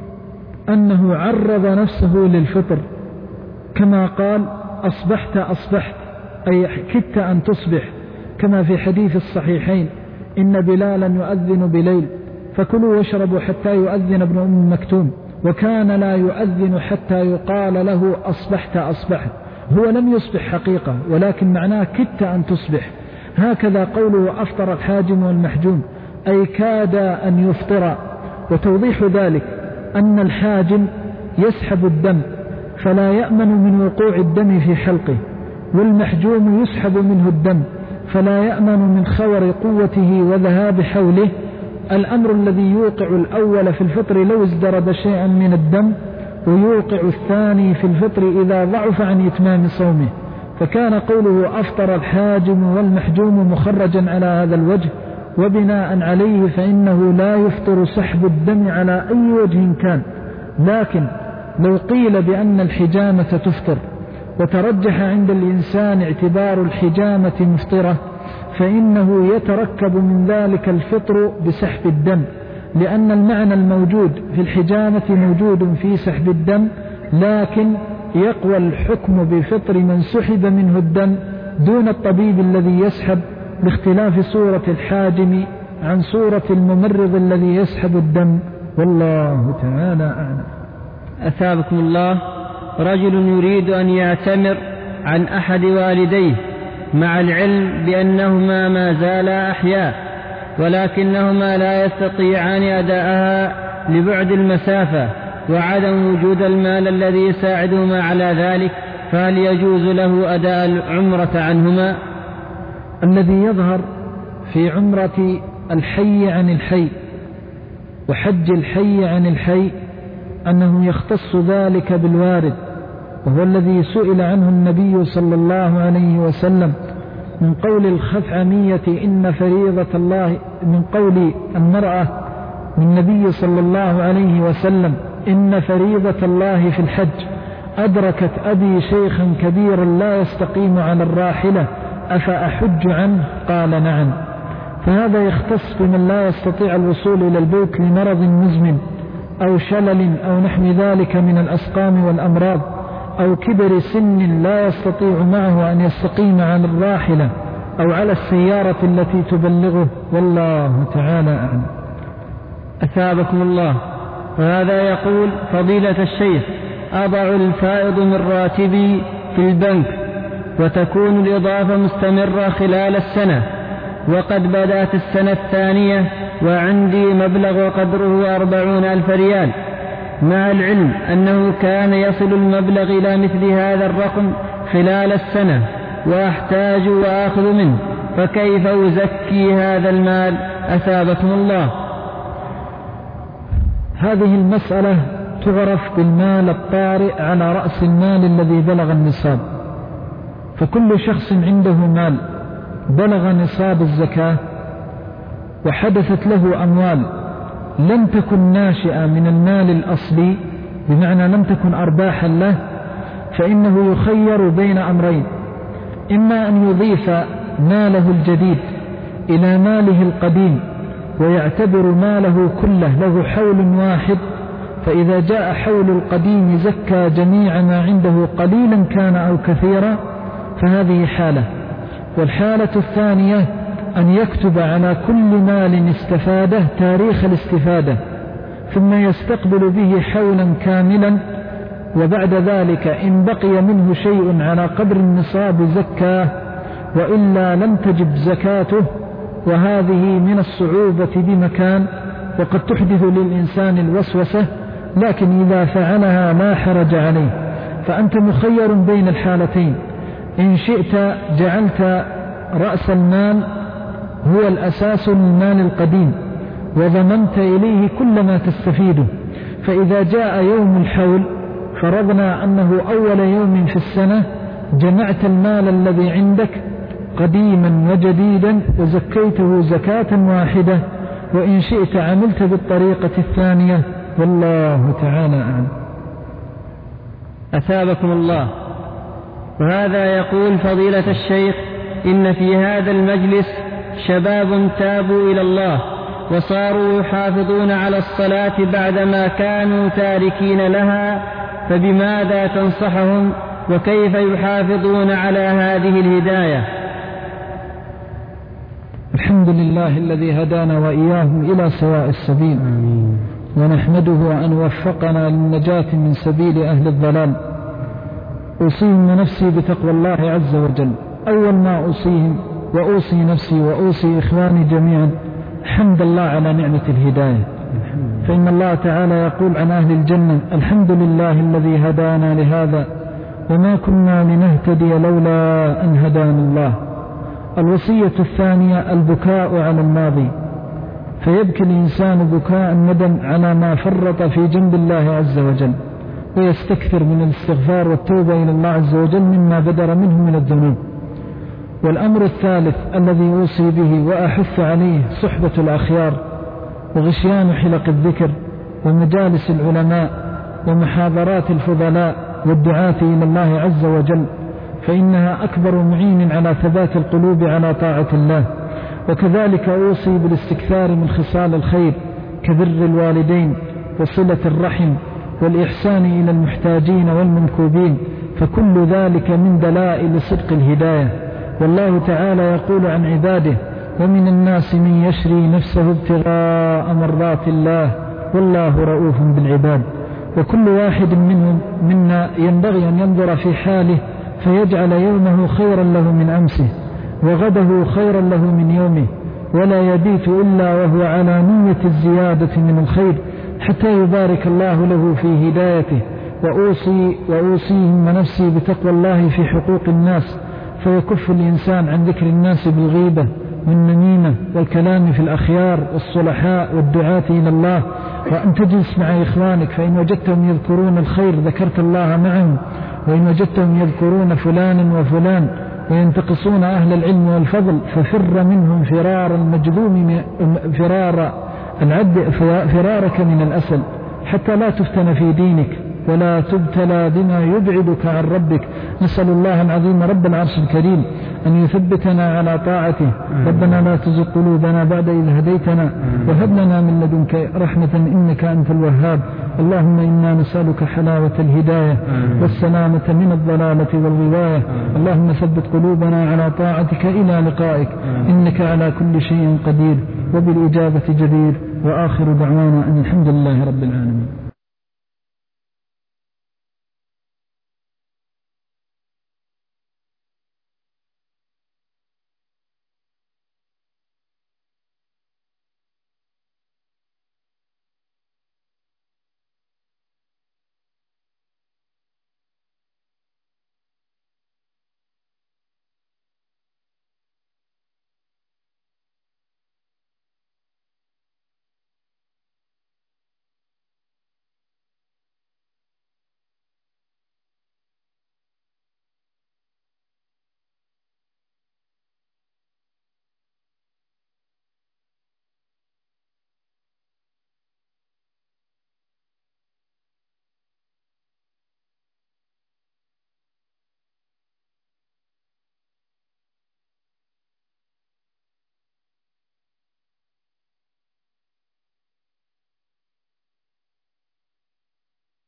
أنه عرض نفسه للفطر، كما قال أصبحت أي كدت أن تصبح، كما في حديث الصحيحين إن بلالا يؤذن بليل فكلوا واشربوا حتى يؤذن ابن أم مكتوم، وكان لا يؤذن حتى يقال له أصبحت. هو لم يصبح حقيقة، ولكن معناه كدت أن تصبح. هكذا قوله أفطر الحاجم والمحجوم أي كاد أن يفطر. وتوضيح ذلك أن الحاجم يسحب الدم فلا يأمن من وقوع الدم في حلقه، والمحجوم يسحب منه الدم فلا يأمن من خور قوته وذهاب حوله. الأمر الذي يوقع الأول في الفطر لو ازدرد شيئا من الدم، ويوقع الثاني في الفطر إذا ضعف عن إتمام صومه. فكان قوله أفطر الحاجم والمحجوم مخرجا على هذا الوجه، وبناء عليه فإنه لا يفطر سحب الدم على أي وجه كان. لكن لو قيل بأن الحجامة تفطر وترجح عند الإنسان اعتبار الحجامة مفطرة، فإنه يتركب من ذلك الفطر بسحب الدم، لأن المعنى الموجود في الحجامة موجود في سحب الدم، لكن يقوى الحكم بفطر من سحب منه الدم دون الطبيب الذي يسحب، باختلاف صورة الحاجم عن صورة الممرض الذي يسحب الدم، والله تعالى أعلم. أثابكم الله. رجل يريد أن يعتمر عن أحد والديه مع العلم بأنهما ما زالا أحياء، ولكنهما لا يستطيعان أداءها لبعد المسافة وعدم وجود المال الذي يساعدهما على ذلك، فهل يجوز له أداء العمرة عنهما؟ الذي يظهر في عمرة الحي عن الحي وحج الحي عن الحي أنه يختص ذلك بالوارد، وهو الذي سئل عنه النبي صلى الله عليه وسلم من قول الخثعمية إن فريضة الله، من قول المرأة من النبي صلى الله عليه وسلم إن فريضة الله في الحج أدركت أبي شيخا كبيرا لا يستقيم على الراحلة أفأحج عنه؟ قال نعم. فهذا يختص بمن لا يستطيع الوصول إلى البيت لمرض مزمن أو شلل أو نحو ذلك من الأسقام والأمراض، أو كبر سن لا يستطيع معه أن يستقيم على الراحلة أو على السيارة التي تبلغه، والله تعالى أعلم. أثابكم الله. وهذا يقول فضيلة الشيخ أضع الفائض من راتبي في البنك وتكون الإضافة مستمرة خلال السنة، وقد بدأت السنة الثانية وعندي مبلغ قدره 40,000 ريال، مع العلم أنه كان يصل المبلغ إلى مثل هذا الرقم خلال السنة وأحتاج وآخذ منه، فكيف أزكي هذا المال؟ أثابكم الله. هذه المسألة تعرف بالمال الطارئ على رأس المال الذي بلغ النصاب. فكل شخص عنده مال بلغ نصاب الزكاة وحدثت له أموال لم تكن ناشئة من المال الأصلي، بمعنى لم تكن أرباحا له، فإنه يخير بين أمرين: إما أن يضيف ماله الجديد إلى ماله القديم ويعتبر ماله كله له حول واحد، فإذا جاء حول القديم زكى جميع ما عنده قليلا كان أو كثيرا، فهذه حالة. والحالة الثانية أن يكتب على كل مال استفاده تاريخ الاستفادة، ثم يستقبل به حولا كاملا، وبعد ذلك إن بقي منه شيء على قدر النصاب زكاه، وإلا لم تجب زكاته. وهذه من الصعوبة بمكان، وقد تحدث للإنسان الوسوسة، لكن إذا فعلها لا حرج عليه. فأنت مخير بين الحالتين: إن شئت جعلت رأس المال هو الأساس للمال القديم وضمنت إليه كل ما تستفيده، فإذا جاء يوم الحول فرضنا أنه أول يوم في السنة جمعت المال الذي عندك قديما وجديدا وزكيته زكاة واحدة، وإن شئت عملت بالطريقة الثانية، والله تعالى أعلم. أثابكم الله. وهذا يقول فضيلة الشيخ إن في هذا المجلس شباب تابوا إلى الله وصاروا يحافظون على الصلاة بعدما كانوا تاركين لها، فبماذا تنصحهم وكيف يحافظون على هذه الهداية؟ الحمد لله الذي هدانا وإياهم إلى سواء السبيل، ونحمده أن وفقنا للنجاة من سبيل أهل الضلال. أوصيهم ونفسي بتقوى الله عز وجل. أول ما أوصيهم وأوصي نفسي وأوصي إخواني جميعا حمد الله على نعمة الهداية، فإن الله تعالى يقول عن أهل الجنة: الحمد لله الذي هدانا لهذا وما كنا لنهتدي لولا أن هدانا الله. الوصية الثانية: البكاء على الماضي، فيبكي الإنسان بكاء ندم على ما فرط في جنب الله عز وجل، ويستكثر من الاستغفار والتوبة إلى الله عز وجل مما بدر منه من الذنوب. والأمر الثالث الذي أوصي به وأحث عليه: صحبة الأخيار، وغشيان حلق الذكر، ومجالس العلماء، ومحاضرات الفضلاء، والدعاة إلى الله عز وجل، فإنها أكبر معين على ثبات القلوب على طاعة الله. وكذلك أوصي بالاستكثار من خصال الخير كبر الوالدين وصلة الرحم والإحسان إلى المحتاجين والمنكوبين، فكل ذلك من دلائل صدق الهداية. والله تعالى يقول عن عباده: ومن الناس من يشري نفسه ابتغاء مرضات الله والله رؤوف بالعباد. وكل واحد منا ينبغي أن ينظر في حاله فيجعل يومه خيرا له من أمسه، وغده خيرا له من يومه، ولا يبيت إلا وهو على نية الزيادة من الخير حتى يبارك الله له في هدايته. وأوصيهم ونفسي بتقوى الله في حقوق الناس، فيكف الإنسان عن ذكر الناس بالغيبة والنميمة والكلام في الأخيار والصلحاء والدعاة إلى الله، وأن تجلس مع إخوانك، فإن وجدتهم يذكرون الخير ذكرت الله معهم، وإن وجدتهم يذكرون فلانا وفلان وينتقصون أهل العلم والفضل ففر منهم فرار المجذوم فرار العد فرارك من الأسل، حتى لا تفتن في دينك ولا تبتلى بما يبعدك عن ربك. نسأل الله العظيم رب العرش الكريم أن يثبتنا على طاعته. ربنا لا تزغ قلوبنا بعد إذ هديتنا وهب لنا من لدنك رحمة إنك أنت الوهاب. اللهم إنا نسألك حلاوة الهداية والسلامة من الضلالة والغواية. اللهم ثبت قلوبنا على طاعتك إلى لقائك، إنك على كل شيء قدير وبالإجابة جدير. وآخر دعوانا أن الحمد لله رب العالمين.